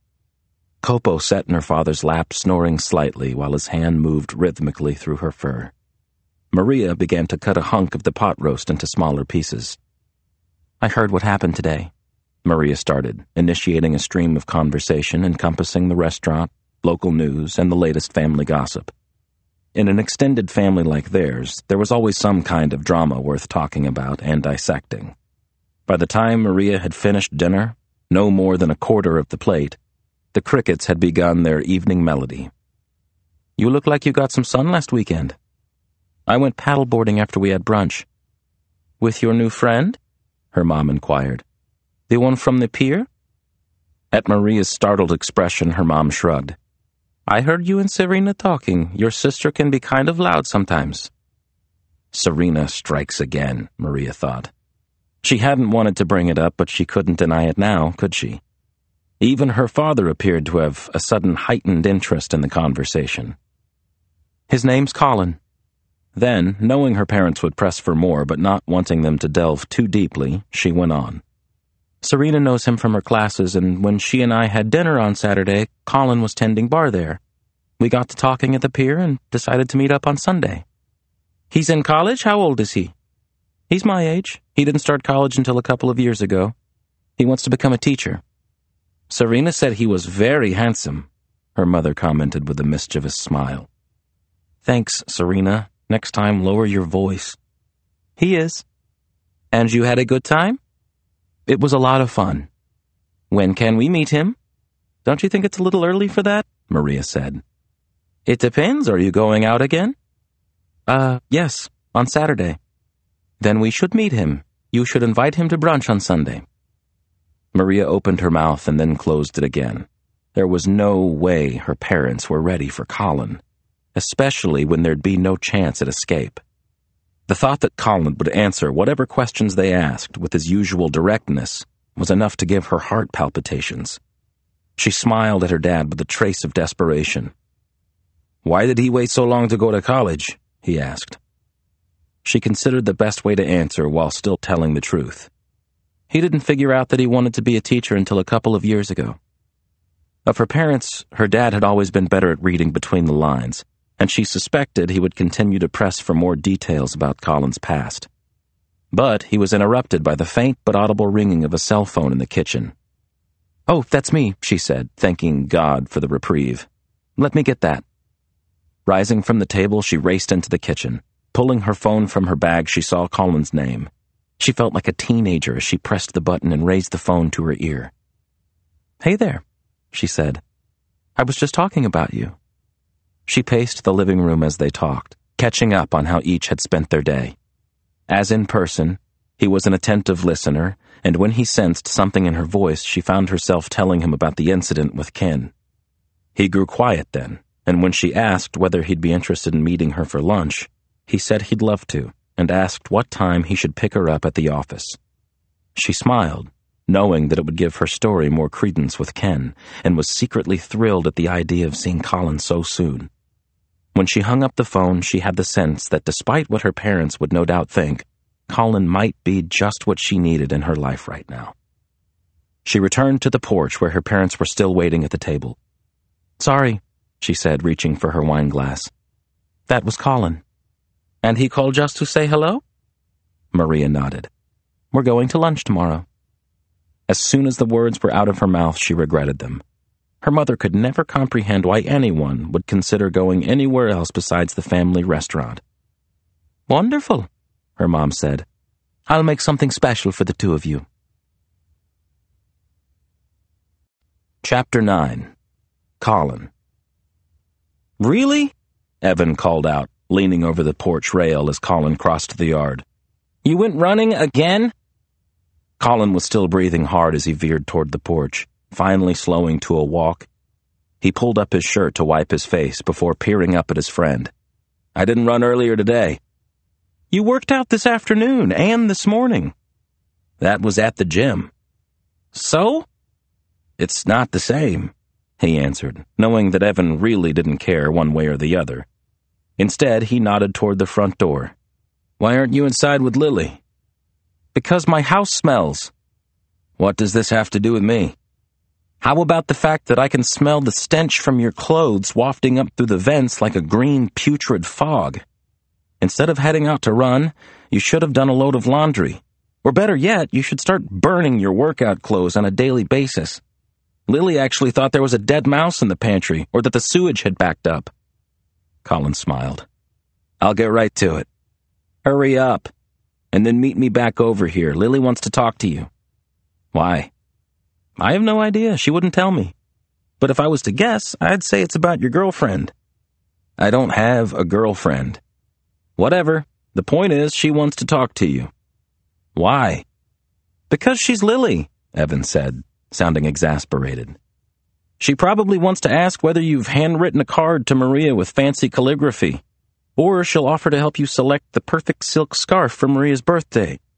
Copo sat in her father's lap, snoring slightly while his hand moved rhythmically through her fur. Maria began to cut a hunk of the pot roast into smaller pieces. "I heard what happened today," Maria started, initiating a stream of conversation encompassing the restaurant, local news, and the latest family gossip. In an extended family like theirs, there was always some kind of drama worth talking about and dissecting. By the time Maria had finished dinner, no more than a quarter of the plate, the crickets had begun their evening melody. "You look like you got some sun last weekend." "I went paddleboarding after we had brunch." "With your new friend?" her mom inquired. "The one from the pier?" At Maria's startled expression, her mom shrugged. "I heard you and Serena talking. Your sister can be kind of loud sometimes." Serena strikes again, Maria thought. She hadn't wanted to bring it up, but she couldn't deny it now, could she? Even her father appeared to have a sudden heightened interest in the conversation. His name's Colin. Then, knowing her parents would press for more but not wanting them to delve too deeply, she went on. Serena knows him from her classes, and when she and I had dinner on Saturday, Colin was tending bar there. We got to talking at the pier and decided to meet up on Sunday. He's in college? How old is he? He's my age. He didn't start college until a couple of years ago. He wants to become a teacher. Serena said he was very handsome, her mother commented with a mischievous smile. Thanks, Serena. Next time, lower your voice. He is. And you had a good time? It was a lot of fun. When can we meet him? Don't you think it's a little early for that? Maria said. It depends. Are you going out again? Uh, yes, on Saturday. Then we should meet him. You should invite him to brunch on Sunday. Maria opened her mouth and then closed it again. There was no way her parents were ready for Colin, especially when there'd be no chance at escape. The thought that Colin would answer whatever questions they asked with his usual directness was enough to give her heart palpitations. She smiled at her dad with a trace of desperation. "Why did he wait so long to go to college?" he asked. She considered the best way to answer while still telling the truth. He didn't figure out that he wanted to be a teacher until a couple of years ago. Of her parents, her dad had always been better at reading between the lines, and she suspected he would continue to press for more details about Colin's past. But he was interrupted by the faint but audible ringing of a cell phone in the kitchen. "Oh, that's me," she said, thanking God for the reprieve. "Let me get that." Rising from the table, she raced into the kitchen. Pulling her phone from her bag, she saw Colin's name. She felt like a teenager as she pressed the button and raised the phone to her ear. "Hey there," she said. "I was just talking about you." She paced the living room as they talked, catching up on how each had spent their day. As in person, he was an attentive listener, and when he sensed something in her voice, she found herself telling him about the incident with Ken. He grew quiet then, and when she asked whether he'd be interested in meeting her for lunch, he said he'd love to, and asked what time he should pick her up at the office. She smiled, knowing that it would give her story more credence with Ken, and was secretly thrilled at the idea of seeing Colin so soon. When she hung up the phone, she had the sense that despite what her parents would no doubt think, Colin might be just what she needed in her life right now. She returned to the porch where her parents were still waiting at the table. "Sorry," she said, reaching for her wine glass. "That was Colin." "And he called just to say hello?" Maria nodded. "We're going to lunch tomorrow." As soon as the words were out of her mouth, she regretted them. Her mother could never comprehend why anyone would consider going anywhere else besides the family restaurant. "Wonderful," her mom said. "I'll make something special for the two of you." Chapter nine. Colin. "Really?" Evan called out, leaning over the porch rail as Colin crossed the yard. "You went running again?" Colin was still breathing hard as he veered toward the porch, finally slowing to a walk. He pulled up his shirt to wipe his face before peering up at his friend. "I didn't run earlier today." "You worked out this afternoon and this morning." "That was at the gym." "So?" "It's not the same," he answered, knowing that Evan really didn't care one way or the other. Instead, he nodded toward the front door. "Why aren't you inside with Lily?" "Because my house smells." "What does this have to do with me?" "How about the fact that I can smell the stench from your clothes wafting up through the vents like a green, putrid fog? Instead of heading out to run, you should have done a load of laundry. Or better yet, you should start burning your workout clothes on a daily basis. Lily actually thought there was a dead mouse in the pantry, or that the sewage had backed up." Colin smiled. "I'll get right to it. Hurry up, and then meet me back over here. Lily wants to talk to you." "Why?" "I have no idea. She wouldn't tell me. But if I was to guess, I'd say it's about your girlfriend." "I don't have a girlfriend." "Whatever. The point is, she wants to talk to you." "Why?" "Because she's Lily," Evan said, sounding exasperated. "She probably wants to ask whether you've handwritten a card to Maria with fancy calligraphy. Or she'll offer to help you select the perfect silk scarf for Maria's birthday.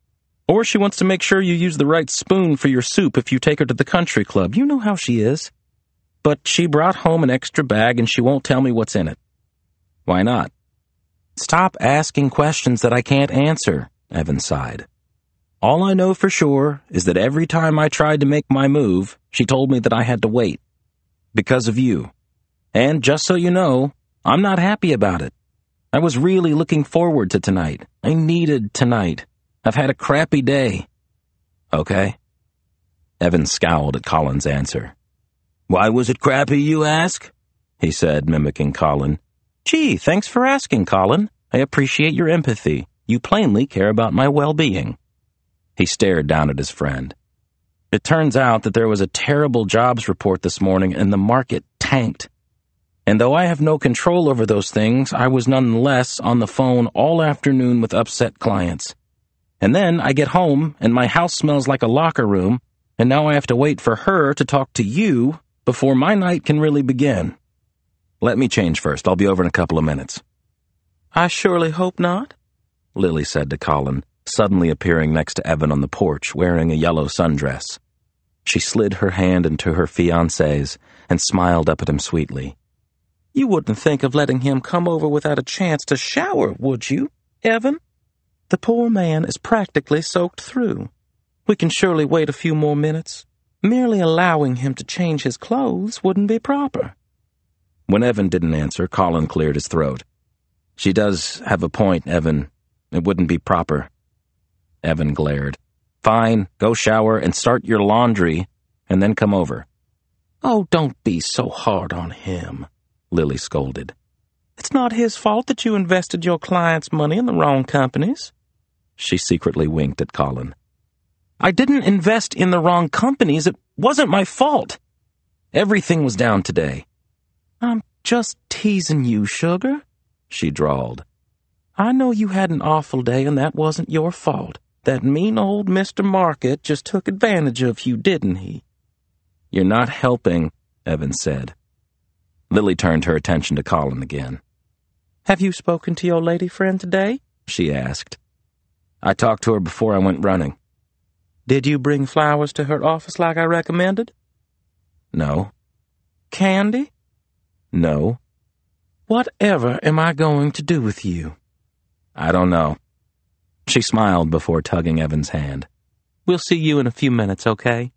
Or she wants to make sure you use the right spoon for your soup if you take her to the country club. You know how she is. But she brought home an extra bag and she won't tell me what's in it. Why not? Stop asking questions that I can't answer, Evan sighed. All I know for sure is that every time I tried to make my move, she told me that I had to wait. Because of you. And just so you know, I'm not happy about it. I was really looking forward to tonight. I needed tonight. I've had a crappy day. Okay. Evan scowled at Colin's answer. Why was it crappy, you ask? He said, mimicking Colin. Gee, thanks for asking, Colin. I appreciate your empathy. You plainly care about my well-being. He stared down at his friend. It turns out that there was a terrible jobs report this morning and the market tanked. And though I have no control over those things, I was nonetheless on the phone all afternoon with upset clients. And then I get home and my house smells like a locker room, and now I have to wait for her to talk to you before my night can really begin. Let me change first. I'll be over in a couple of minutes. I surely hope not, Lily said to Colin, suddenly appearing next to Evan on the porch wearing a yellow sundress. She slid her hand into her fiancé's and smiled up at him sweetly. You wouldn't think of letting him come over without a chance to shower, would you, Evan? The poor man is practically soaked through. We can surely wait a few more minutes. Merely allowing him to change his clothes wouldn't be proper. When Evan didn't answer, Colin cleared his throat. She does have a point, Evan. It wouldn't be proper. Evan glared. Fine, go shower and start your laundry, and then come over. Oh, don't be so hard on him, Lily scolded. It's not his fault that you invested your client's money in the wrong companies. She secretly winked at Colin. I didn't invest in the wrong companies. It wasn't my fault. Everything was down today. I'm just teasing you, sugar, she drawled. I know you had an awful day and that wasn't your fault. That mean old Mister Market just took advantage of you, didn't he? You're not helping, Evan said. Lily turned her attention to Colin again. Have you spoken to your lady friend today? She asked. I talked to her before I went running. Did you bring flowers to her office like I recommended? No. Candy? No. Whatever am I going to do with you? I don't know. She smiled before tugging Evan's hand. We'll see you in a few minutes, okay?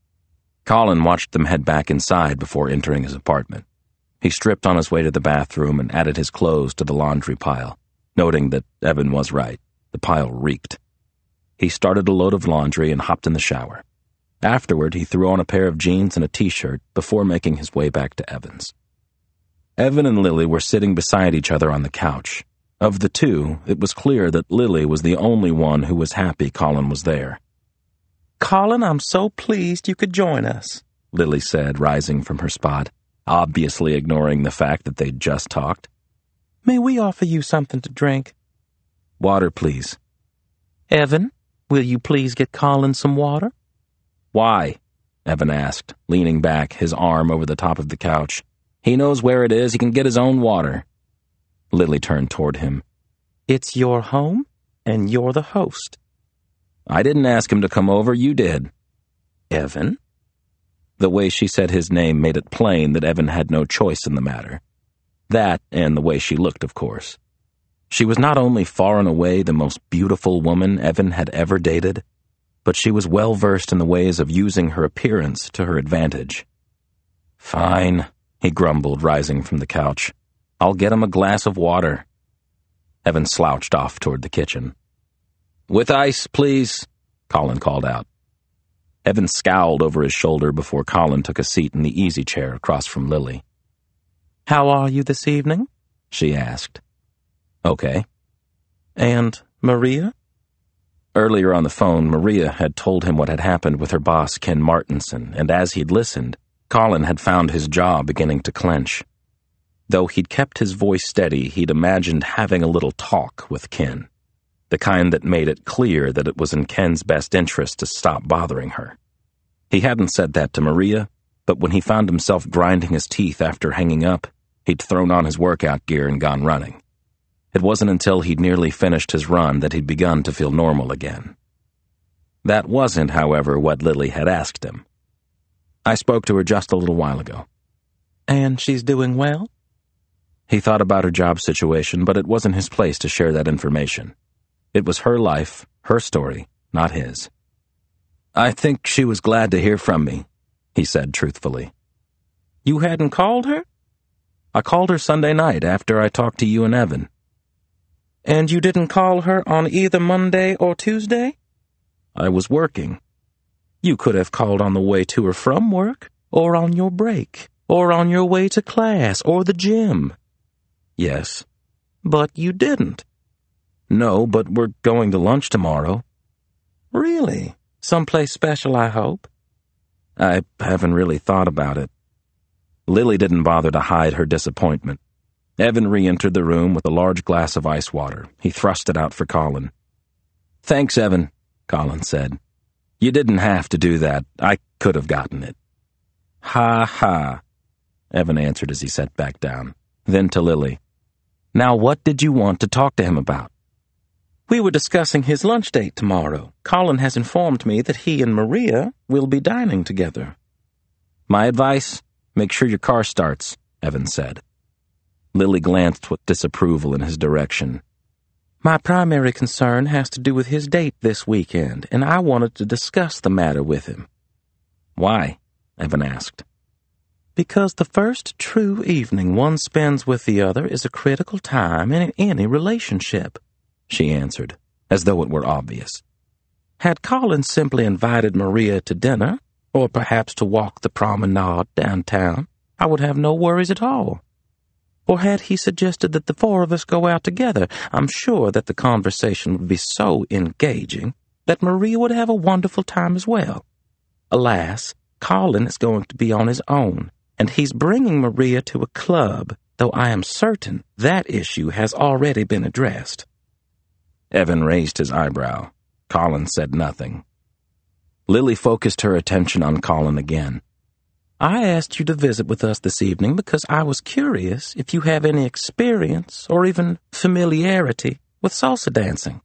Colin watched them head back inside before entering his apartment. He stripped on his way to the bathroom and added his clothes to the laundry pile, noting that Evan was right. The pile reeked. He started a load of laundry and hopped in the shower. Afterward, he threw on a pair of jeans and a t-shirt before making his way back to Evan's. Evan and Lily were sitting beside each other on the couch. Of the two, it was clear that Lily was the only one who was happy Colin was there. Colin, I'm so pleased you could join us, Lily said, rising from her spot, obviously ignoring the fact that they'd just talked. May we offer you something to drink? Water, please. Evan, will you please get Colin some water? Why? Evan asked, leaning back, his arm over the top of the couch. He knows where it is. He can get his own water. Lily turned toward him. It's your home, and you're the host. I didn't ask him to come over. You did. Evan? The way she said his name made it plain that Evan had no choice in the matter. That, and the way she looked, of course. She was not only far and away the most beautiful woman Evan had ever dated, but she was well-versed in the ways of using her appearance to her advantage. Fine, he grumbled, rising from the couch. I'll get him a glass of water. Evan slouched off toward the kitchen. With ice, please, Colin called out. Evan scowled over his shoulder before Colin took a seat in the easy chair across from Lily. How are you this evening? She asked. Okay. And Maria? Earlier on the phone, Maria had told him what had happened with her boss, Ken Martinson, and as he'd listened, Colin had found his jaw beginning to clench. Though he'd kept his voice steady, he'd imagined having a little talk with Ken, the kind that made it clear that it was in Ken's best interest to stop bothering her. He hadn't said that to Maria, but when he found himself grinding his teeth after hanging up, he'd thrown on his workout gear and gone running. It wasn't until he'd nearly finished his run that he'd begun to feel normal again. That wasn't, however, what Lily had asked him. I spoke to her just a little while ago. And she's doing well? He thought about her job situation, but it wasn't his place to share that information. It was her life, her story, not his. I think she was glad to hear from me, he said truthfully. You hadn't called her? I called her Sunday night after I talked to you and Evan. And you didn't call her on either Monday or Tuesday? I was working. You could have called on the way to or from work, or on your break, or on your way to class or the gym. Yes. But you didn't. No, but we're going to lunch tomorrow. Really? Someplace special, I hope? I haven't really thought about it. Lily didn't bother to hide her disappointment. Evan re-entered the room with a large glass of ice water. He thrust it out for Colin. Thanks, Evan, Colin said. You didn't have to do that. I could have gotten it. Ha ha, Evan answered as he sat back down. Then to Lily. Now what did you want to talk to him about? We were discussing his lunch date tomorrow. Colin has informed me that he and Maria will be dining together. My advice, make sure your car starts, Evan said. Lily glanced with disapproval in his direction. My primary concern has to do with his date this weekend, and I wanted to discuss the matter with him. Why? Evan asked. Because the first true evening one spends with the other is a critical time in any relationship, she answered, as though it were obvious. Had Colin simply invited Maria to dinner, or perhaps to walk the promenade downtown, I would have no worries at all. Or had he suggested that the four of us go out together, I'm sure that the conversation would be so engaging that Maria would have a wonderful time as well. Alas, Colin is going to be on his own, and he's bringing Maria to a club, though I am certain that issue has already been addressed. Evan raised his eyebrow. Colin said nothing. Lily focused her attention on Colin again. I asked you to visit with us this evening because I was curious if you have any experience or even familiarity with salsa dancing.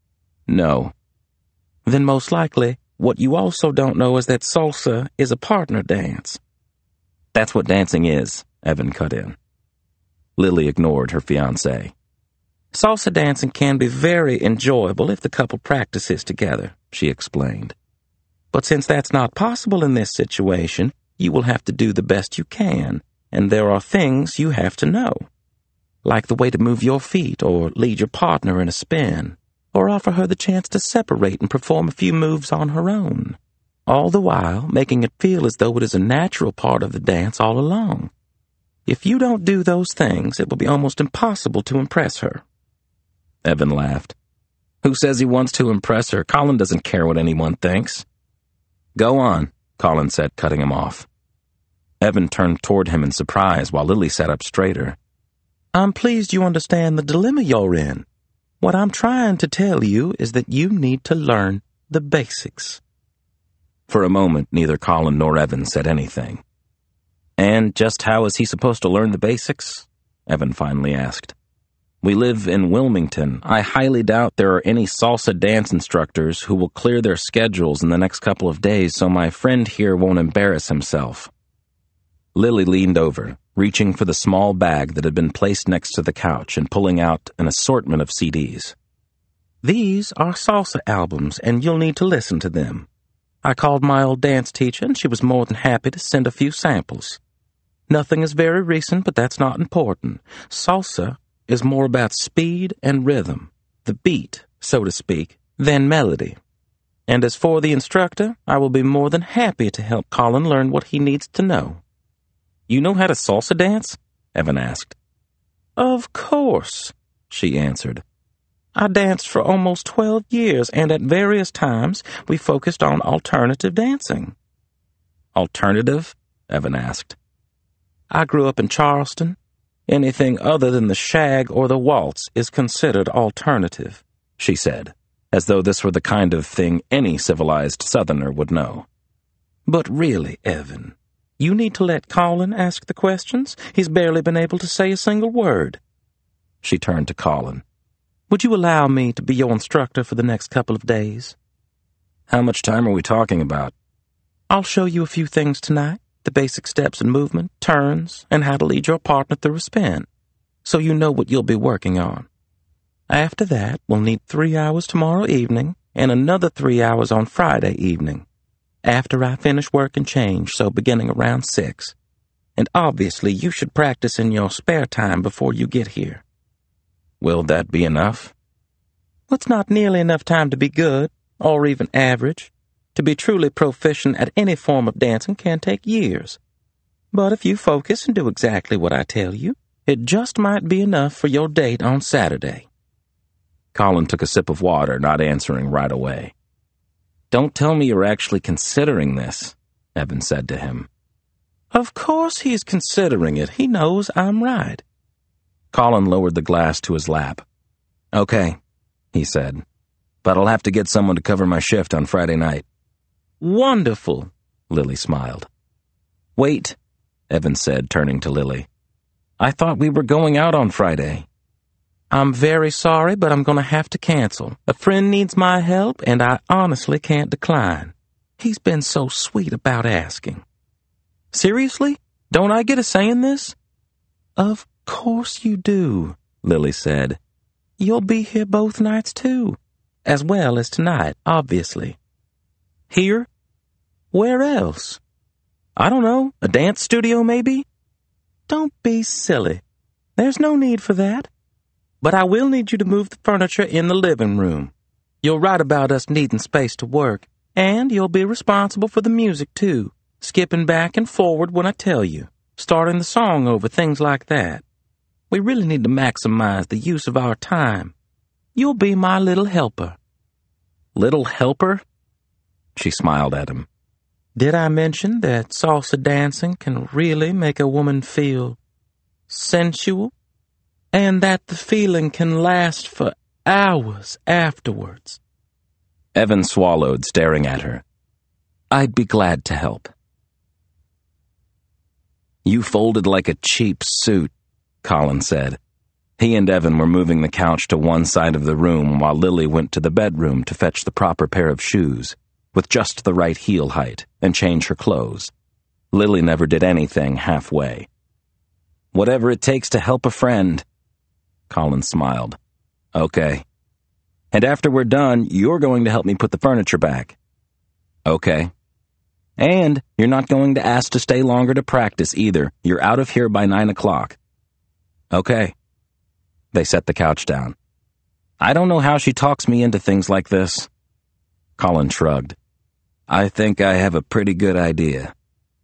No. Then most likely, what you also don't know is that salsa is a partner dance. That's what dancing is, Evan cut in. Lily ignored her fiancé. Salsa dancing can be very enjoyable if the couple practices together, she explained. But since that's not possible in this situation, you will have to do the best you can, and there are things you have to know, like the way to move your feet or lead your partner in a spin, or offer her the chance to separate and perform a few moves on her own, all the while making it feel as though it is a natural part of the dance all along. If you don't do those things, it will be almost impossible to impress her. Evan laughed. Who says he wants to impress her? Colin doesn't care what anyone thinks. Go on, Colin said, cutting him off. Evan turned toward him in surprise while Lily sat up straighter. I'm pleased you understand the dilemma you're in. What I'm trying to tell you is that you need to learn the basics. For a moment, neither Colin nor Evan said anything. And just how is he supposed to learn the basics? Evan finally asked. We live in Wilmington. I highly doubt there are any salsa dance instructors who will clear their schedules in the next couple of days, so my friend here won't embarrass himself. Lily leaned over, reaching for the small bag that had been placed next to the couch and pulling out an assortment of C Ds. These are salsa albums, and you'll need to listen to them. I called my old dance teacher, and she was more than happy to send a few samples. Nothing is very recent, but that's not important. Salsa is more about speed and rhythm, the beat, so to speak, than melody. And as for the instructor, I will be more than happy to help Colin learn what he needs to know. You know how to salsa dance? Evan asked. Of course, she answered. I danced for almost twelve years, and at various times we focused on alternative dancing. Alternative? Evan asked. I grew up in Charleston. Anything other than the shag or the waltz is considered alternative, she said, as though this were the kind of thing any civilized Southerner would know. But really, Evan, you need to let Colin ask the questions. He's barely been able to say a single word. She turned to Colin. Would you allow me to be your instructor for the next couple of days? How much time are we talking about? I'll show you a few things tonight, the basic steps in movement, turns, and how to lead your partner through a spin, so you know what you'll be working on. After that, we'll need three hours tomorrow evening and another three hours on Friday evening, after I finish work and change, so beginning around six. And obviously, you should practice in your spare time before you get here. Will that be enough? It's not nearly enough time to be good, or even average. To be truly proficient at any form of dancing can take years. But if you focus and do exactly what I tell you, it just might be enough for your date on Saturday. Colin took a sip of water, not answering right away. Don't tell me you're actually considering this, Evan said to him. Of course he's considering it. He knows I'm right. Colin lowered the glass to his lap. Okay, he said, but I'll have to get someone to cover my shift on Friday night. Wonderful, Lily smiled. Wait, Evan said, turning to Lily. I thought we were going out on Friday. I'm very sorry, but I'm going to have to cancel. A friend needs my help, and I honestly can't decline. He's been so sweet about asking. Seriously? Don't I get a say in this? Of course you do, Lily said. You'll be here both nights, too, as well as tonight, obviously. Here? Where else? I don't know, a dance studio maybe? Don't be silly. There's no need for that. But I will need you to move the furniture in the living room. You're right about us needing space to work, and you'll be responsible for the music, too, skipping back and forward when I tell you, starting the song over, things like that. We really need to maximize the use of our time. You'll be my little helper. Little helper? She smiled at him. Did I mention that salsa dancing can really make a woman feel sensual? And that the feeling can last for hours afterwards? Evan swallowed, staring at her. I'd be glad to help. You folded like a cheap suit, Colin said. He and Evan were moving the couch to one side of the room while Lily went to the bedroom to fetch the proper pair of shoes, with just the right heel height, and change her clothes. Lily never did anything halfway. Whatever it takes to help a friend. Colin smiled. Okay. And after we're done, you're going to help me put the furniture back. Okay. And you're not going to ask to stay longer to practice either. You're out of here by nine o'clock. Okay. They set the couch down. I don't know how she talks me into things like this. Colin shrugged. I think I have a pretty good idea.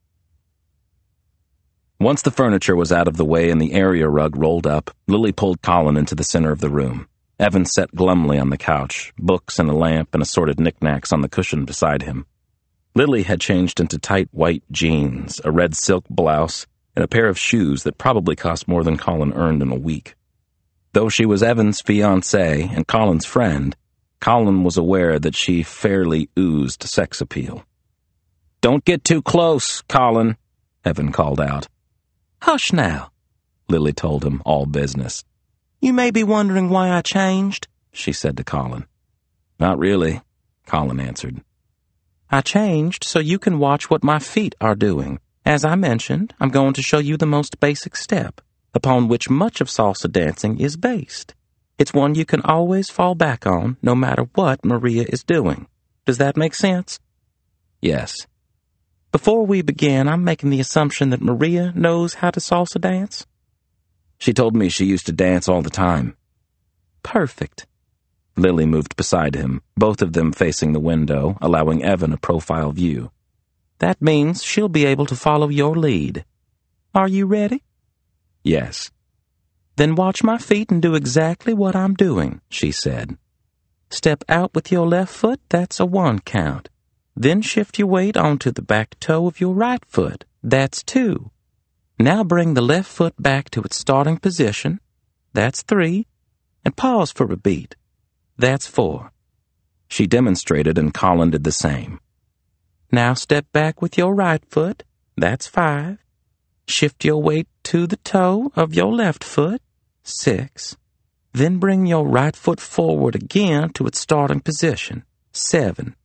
Once the furniture was out of the way and the area rug rolled up, Lily pulled Colin into the center of the room. Evan sat glumly on the couch, books and a lamp and assorted knickknacks on the cushion beside him. Lily had changed into tight white jeans, a red silk blouse, and a pair of shoes that probably cost more than Colin earned in a week. Though she was Evan's fiancée and Colin's friend, Colin was aware that she fairly oozed sex appeal. Don't get too close, Colin, Evan called out. Hush now, Lily told him, all business. You may be wondering why I changed, she said to Colin. Not really, Colin answered. I changed so you can watch what my feet are doing. As I mentioned, I'm going to show you the most basic step, upon which much of salsa dancing is based. It's one you can always fall back on, no matter what Maria is doing. Does that make sense? Yes. Before we begin, I'm making the assumption that Maria knows how to salsa dance? She told me she used to dance all the time. Perfect. Lily moved beside him, both of them facing the window, allowing Evan a profile view. That means she'll be able to follow your lead. Are you ready? Yes. Then watch my feet and do exactly what I'm doing, she said. Step out with your left foot, that's a one count. Then shift your weight onto the back toe of your right foot. That's two. Now bring the left foot back to its starting position. That's three. And pause for a beat. That's four. She demonstrated and Colin did the same. Now step back with your right foot. That's five. Shift your weight to the toe of your left foot. Six. Then bring your right foot forward again to its starting position. Seven.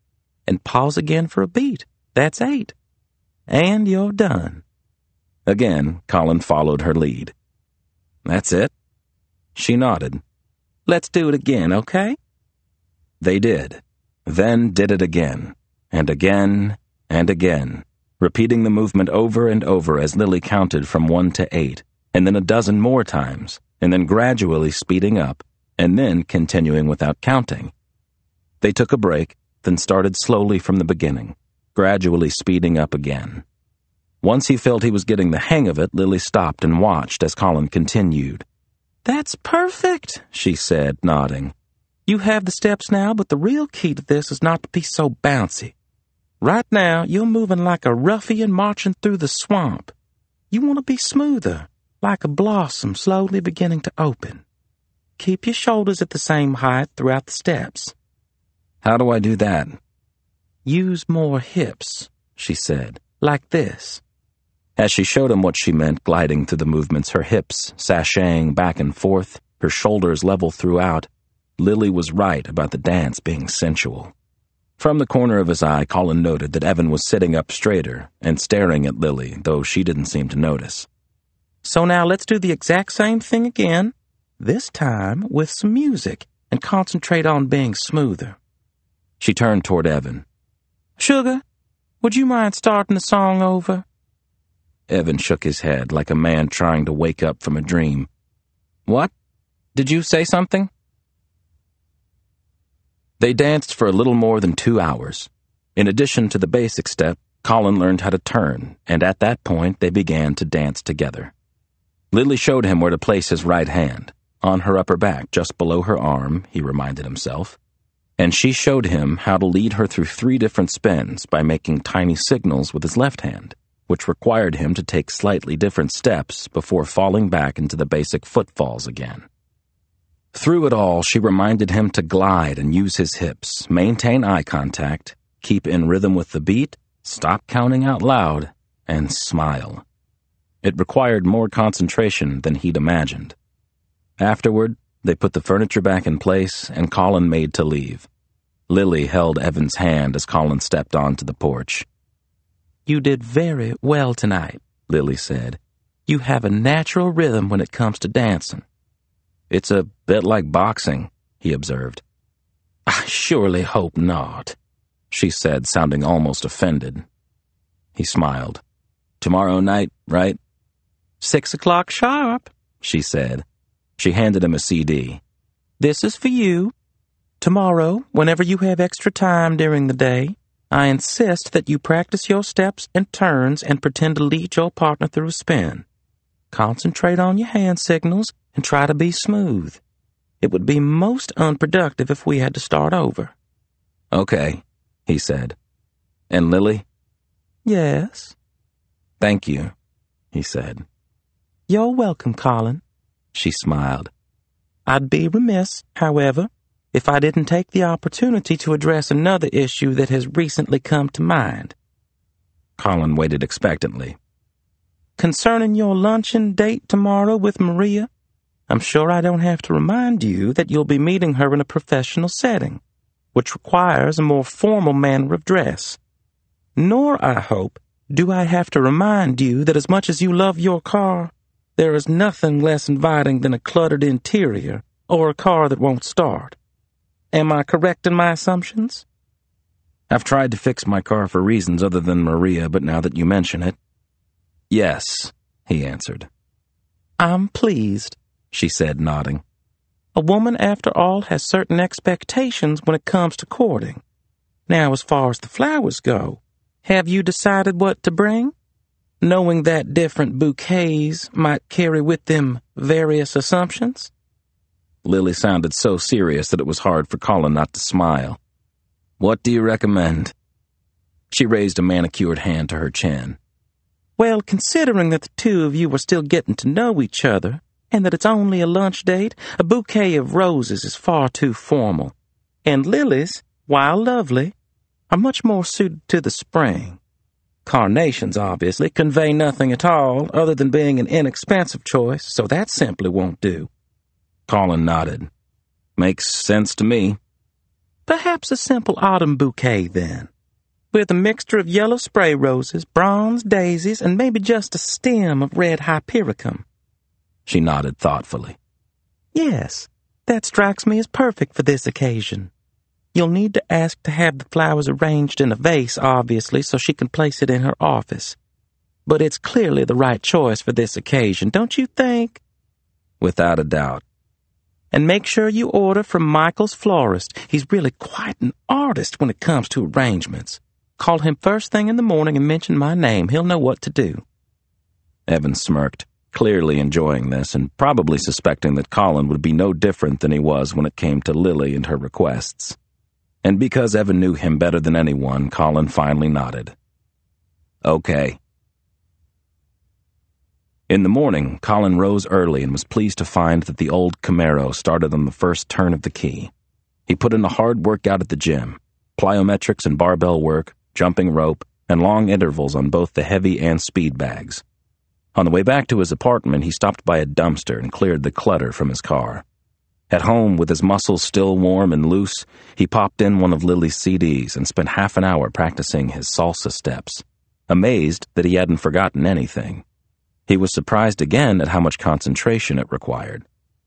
and pause again for a beat. That's eight. And you're done. Again, Colin followed her lead. That's it? She nodded. Let's do it again, okay? They did, then did it again, and again, and again, repeating the movement over and over as Lily counted from one to eight, and then a dozen more times, and then gradually speeding up, and then continuing without counting. They took a break, then started slowly from the beginning, gradually speeding up again. Once he felt he was getting the hang of it, Lily stopped and watched as Colin continued. That's perfect, she said, nodding. You have the steps now, but the real key to this is not to be so bouncy. Right now, you're moving like a ruffian marching through the swamp. You want to be smoother, like a blossom slowly beginning to open. Keep your shoulders at the same height throughout the steps. How do I do that? Use more hips, she said, like this. As she showed him what she meant, gliding through the movements, her hips sashaying back and forth, her shoulders level throughout, Lily was right about the dance being sensual. From the corner of his eye, Colin noted that Evan was sitting up straighter and staring at Lily, though she didn't seem to notice. So now let's do the exact same thing again, this time with some music, and concentrate on being smoother. She turned toward Evan. Sugar, would you mind starting the song over? Evan shook his head like a man trying to wake up from a dream. What? Did you say something? They danced for a little more than two hours. In addition to the basic step, Colin learned how to turn, and at that point they began to dance together. Lily showed him where to place his right hand, on her upper back, just below her arm, he reminded himself, and she showed him how to lead her through three different spins by making tiny signals with his left hand, which required him to take slightly different steps before falling back into the basic footfalls again. Through it all, she reminded him to glide and use his hips, maintain eye contact, keep in rhythm with the beat, stop counting out loud, and smile. It required more concentration than he'd imagined. Afterward, they put the furniture back in place, and Colin made to leave. Lily held Evan's hand as Colin stepped onto the porch. You did very well tonight, Lily said. You have a natural rhythm when it comes to dancing. It's a bit like boxing, he observed. I surely hope not, she said, sounding almost offended. He smiled. Tomorrow night, right? Six o'clock sharp, she said. She handed him a C D. This is for you. Tomorrow, whenever you have extra time during the day, I insist that you practice your steps and turns and pretend to lead your partner through a spin. Concentrate on your hand signals and try to be smooth. It would be most unproductive if we had to start over. Okay, he said. And Lily? Yes? Thank you, he said. You're welcome, Colin, she smiled. I'd be remiss, however, if I didn't take the opportunity to address another issue that has recently come to mind. Colin waited expectantly. Concerning your luncheon date tomorrow with Maria, I'm sure I don't have to remind you that you'll be meeting her in a professional setting, which requires a more formal manner of dress. Nor, I hope, do I have to remind you that as much as you love your car, there is nothing less inviting than a cluttered interior or a car that won't start. Am I correct in my assumptions? I've tried to fix my car for reasons other than Maria, but now that you mention it, yes, he answered. I'm pleased, she said, nodding. A woman, after all, has certain expectations when it comes to courting. Now, as far as the flowers go, have you decided what to bring? Knowing that different bouquets might carry with them various assumptions? Lily sounded so serious that it was hard for Colin not to smile. What do you recommend? She raised a manicured hand to her chin. Well, considering that the two of you are still getting to know each other, and that it's only a lunch date, a bouquet of roses is far too formal. And lilies, while lovely, are much more suited to the spring. Carnations, obviously, convey nothing at all other than being an inexpensive choice, so that simply won't do. Colin nodded. Makes sense to me. Perhaps a simple autumn bouquet, then, with a mixture of yellow spray roses, bronze daisies, and maybe just a stem of red hypericum." She nodded thoughtfully. "Yes, that strikes me as perfect for this occasion. You'll need to ask to have the flowers arranged in a vase, obviously, so she can place it in her office. But it's clearly the right choice for this occasion, don't you think?" "Without a doubt." "And make sure you order from Michael's florist. He's really quite an artist when it comes to arrangements. Call him first thing in the morning and mention my name. He'll know what to do." Evan smirked, clearly enjoying this and probably suspecting that Colin would be no different than he was when it came to Lily and her requests. And because Evan knew him better than anyone, Colin finally nodded. "Okay." In the morning, Colin rose early and was pleased to find that the old Camaro started on the first turn of the key. He put in a hard workout at the gym, plyometrics and barbell work, jumping rope, and long intervals on both the heavy and speed bags. On the way back to his apartment, he stopped by a dumpster and cleared the clutter from his car. At home, with his muscles still warm and loose, he popped in one of Lily's C Ds and spent half an hour practicing his salsa steps, amazed that he hadn't forgotten anything. He was surprised again at how much concentration it required.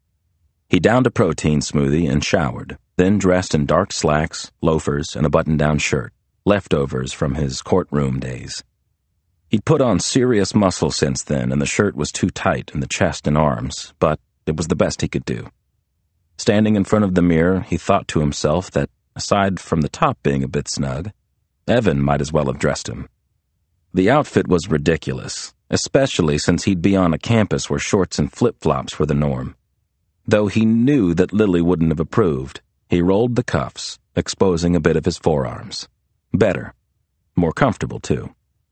He downed a protein smoothie and showered, then dressed in dark slacks, loafers, and a button-down shirt, leftovers from his courtroom days. He'd put on serious muscle since then, and the shirt was too tight in the chest and arms, but it was the best he could do. Standing in front of the mirror, he thought to himself that, aside from the top being a bit snug, Evan might as well have dressed him. The outfit was ridiculous, especially since he'd be on a campus where shorts and flip-flops were the norm. Though he knew that Lily wouldn't have approved, he rolled the cuffs, exposing a bit of his forearms. Better. More comfortable, too.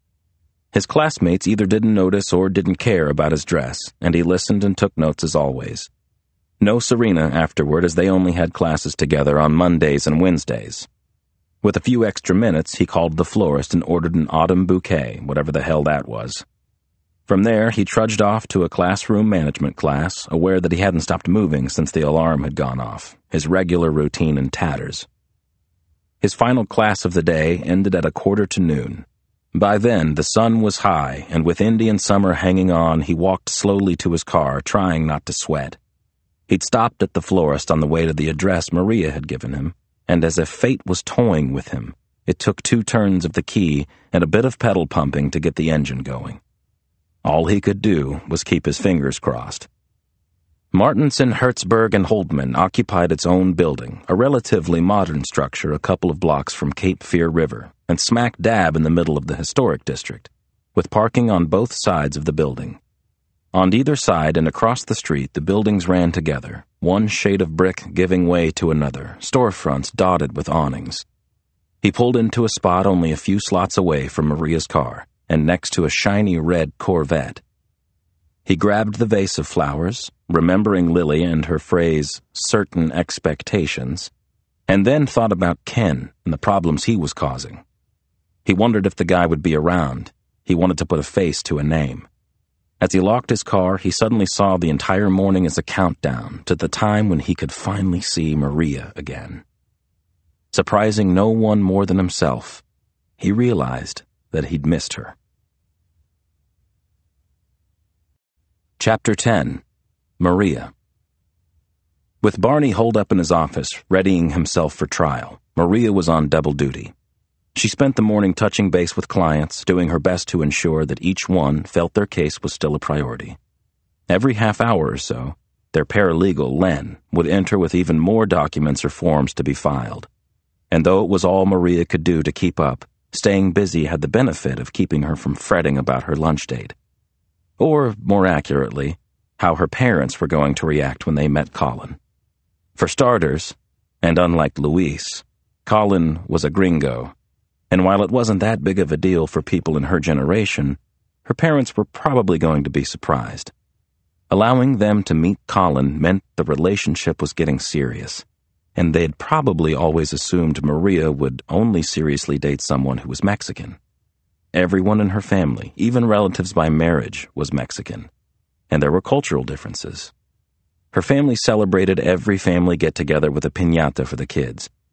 His classmates either didn't notice or didn't care about his dress, and he listened and took notes as always. No Serena afterward, as they only had classes together on Mondays and Wednesdays. With a few extra minutes, he called the florist and ordered an autumn bouquet, whatever the hell that was. From there, he trudged off to a classroom management class, aware that he hadn't stopped moving since the alarm had gone off, his regular routine in tatters. His final class of the day ended at a quarter to noon. By then, the sun was high, and with Indian summer hanging on, he walked slowly to his car, trying not to sweat. He'd stopped at the florist on the way to the address Maria had given him, and as if fate was toying with him, it took two turns of the key and a bit of pedal pumping to get the engine going. All he could do was keep his fingers crossed. Martinson, Hertzberg, and Holdman occupied its own building, a relatively modern structure a couple of blocks from Cape Fear River, and smack dab in the middle of the historic district, with parking on both sides of the building. On either side and across the street, the buildings ran together, one shade of brick giving way to another, storefronts dotted with awnings. He pulled into a spot only a few slots away from Maria's car, and next to a shiny red Corvette. He grabbed the vase of flowers, remembering Lily and her phrase, certain expectations, and then thought about Ken and the problems he was causing. He wondered if the guy would be around. He wanted to put a face to a name. As he locked his car, he suddenly saw the entire morning as a countdown to the time when he could finally see Maria again. Surprising no one more than himself, he realized that he'd missed her. Chapter ten. Maria. With Barney holed up in his office, readying himself for trial, Maria was on double duty. She spent the morning touching base with clients, doing her best to ensure that each one felt their case was still a priority. Every half hour or so, their paralegal, Len, would enter with even more documents or forms to be filed. And though it was all Maria could do to keep up, staying busy had the benefit of keeping her from fretting about her lunch date. Or, more accurately, how her parents were going to react when they met Colin. For starters, and unlike Luis, Colin was a gringo, and while it wasn't that big of a deal for people in her generation, her parents were probably going to be surprised. Allowing them to meet Colin meant the relationship was getting serious, and they'd probably always assumed Maria would only seriously date someone who was Mexican. Everyone in her family, even relatives by marriage, was Mexican, and there were cultural differences. Her family celebrated every family get-together with a piñata for the kids,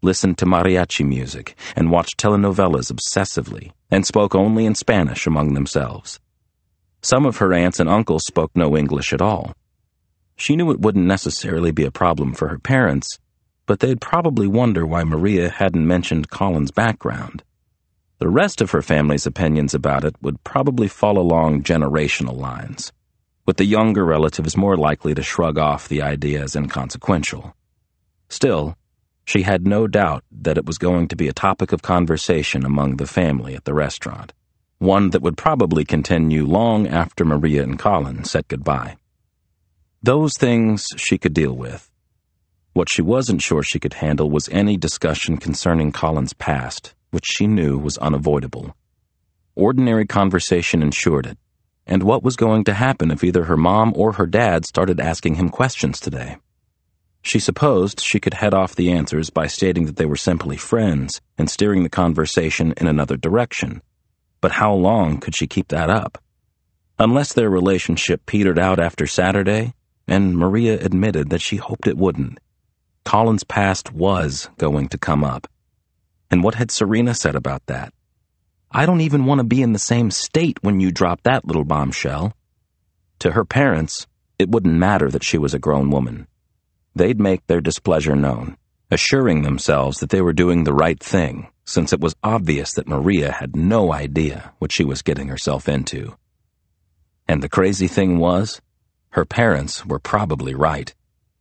listened to mariachi music, and watched telenovelas obsessively, and spoke only in Spanish among themselves. Some of her aunts and uncles spoke no English at all. She knew it wouldn't necessarily be a problem for her parents, but they'd probably wonder why Maria hadn't mentioned Colin's background. The rest of her family's opinions about it would probably fall along generational lines, with the younger relatives more likely to shrug off the idea as inconsequential. Still, she had no doubt that it was going to be a topic of conversation among the family at the restaurant, one that would probably continue long after Maria and Colin said goodbye. Those things she could deal with. What she wasn't sure she could handle was any discussion concerning Colin's past, which she knew was unavoidable. Ordinary conversation ensured it, and what was going to happen if either her mom or her dad started asking him questions today? She supposed she could head off the answers by stating that they were simply friends and steering the conversation in another direction. But how long could she keep that up? Unless their relationship petered out after Saturday, and Maria admitted that she hoped it wouldn't, Colin's past was going to come up. And what had Serena said about that? I don't even want to be in the same state when you drop that little bombshell. To her parents, it wouldn't matter that she was a grown woman. They'd make their displeasure known, assuring themselves that they were doing the right thing, since it was obvious that Maria had no idea what she was getting herself into. And the crazy thing was, her parents were probably right.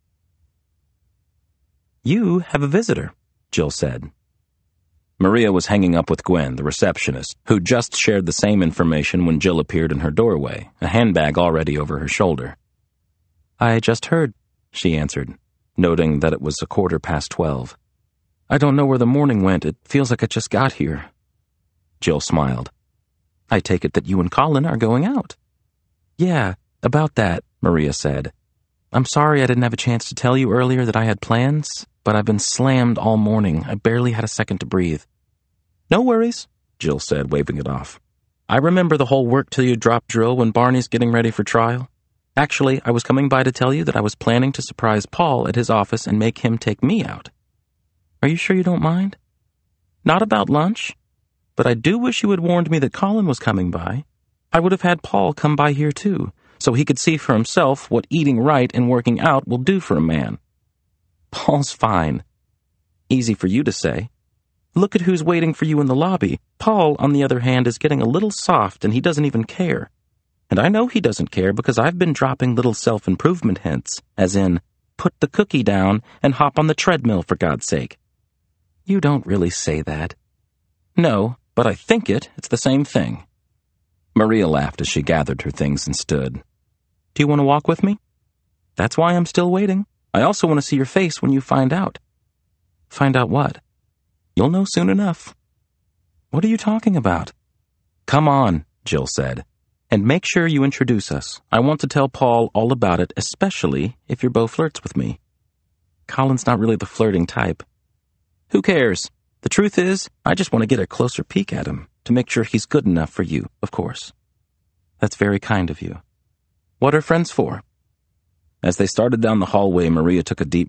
You have a visitor, Jill said. Maria was hanging up with Gwen, the receptionist, who just shared the same information when Jill appeared in her doorway, a handbag already over her shoulder. I just heard, she answered, noting that it was a quarter past twelve. I don't know where the morning went. It feels like I just got here. Jill smiled. I take it that you and Colin are going out. Yeah, about that, Maria said. I'm sorry I didn't have a chance to tell you earlier that I had plans, but I've been slammed all morning. I barely had a second to breathe. No worries, Jill said, waving it off. I remember the whole work till you drop drill when Barney's getting ready for trial. Actually, I was coming by to tell you that I was planning to surprise Paul at his office and make him take me out. Are you sure you don't mind? Not about lunch, but I do wish you had warned me that Colin was coming by. I would have had Paul come by here too, so he could see for himself what eating right and working out will do for a man. Paul's fine. Easy for you to say. Look at who's waiting for you in the lobby. Paul, on the other hand, is getting a little soft and he doesn't even care. And I know he doesn't care because I've been dropping little self-improvement hints, as in, put the cookie down and hop on the treadmill for God's sake. You don't really say that. No, but I think it. It's the same thing. Maria laughed as she gathered her things and stood. Do you want to walk with me? That's why I'm still waiting. I also want to see your face when you find out. Find out what? You'll know soon enough. What are you talking about? Come on, Jill said. And make sure you introduce us. I want to tell Paul all about it, especially if your beau flirts with me. Colin's not really the flirting type. Who cares? The truth is, I just want to get a closer peek at him, to make sure he's good enough for you, of course. That's very kind of you. What are friends for? As they started down the hallway, Maria took a deep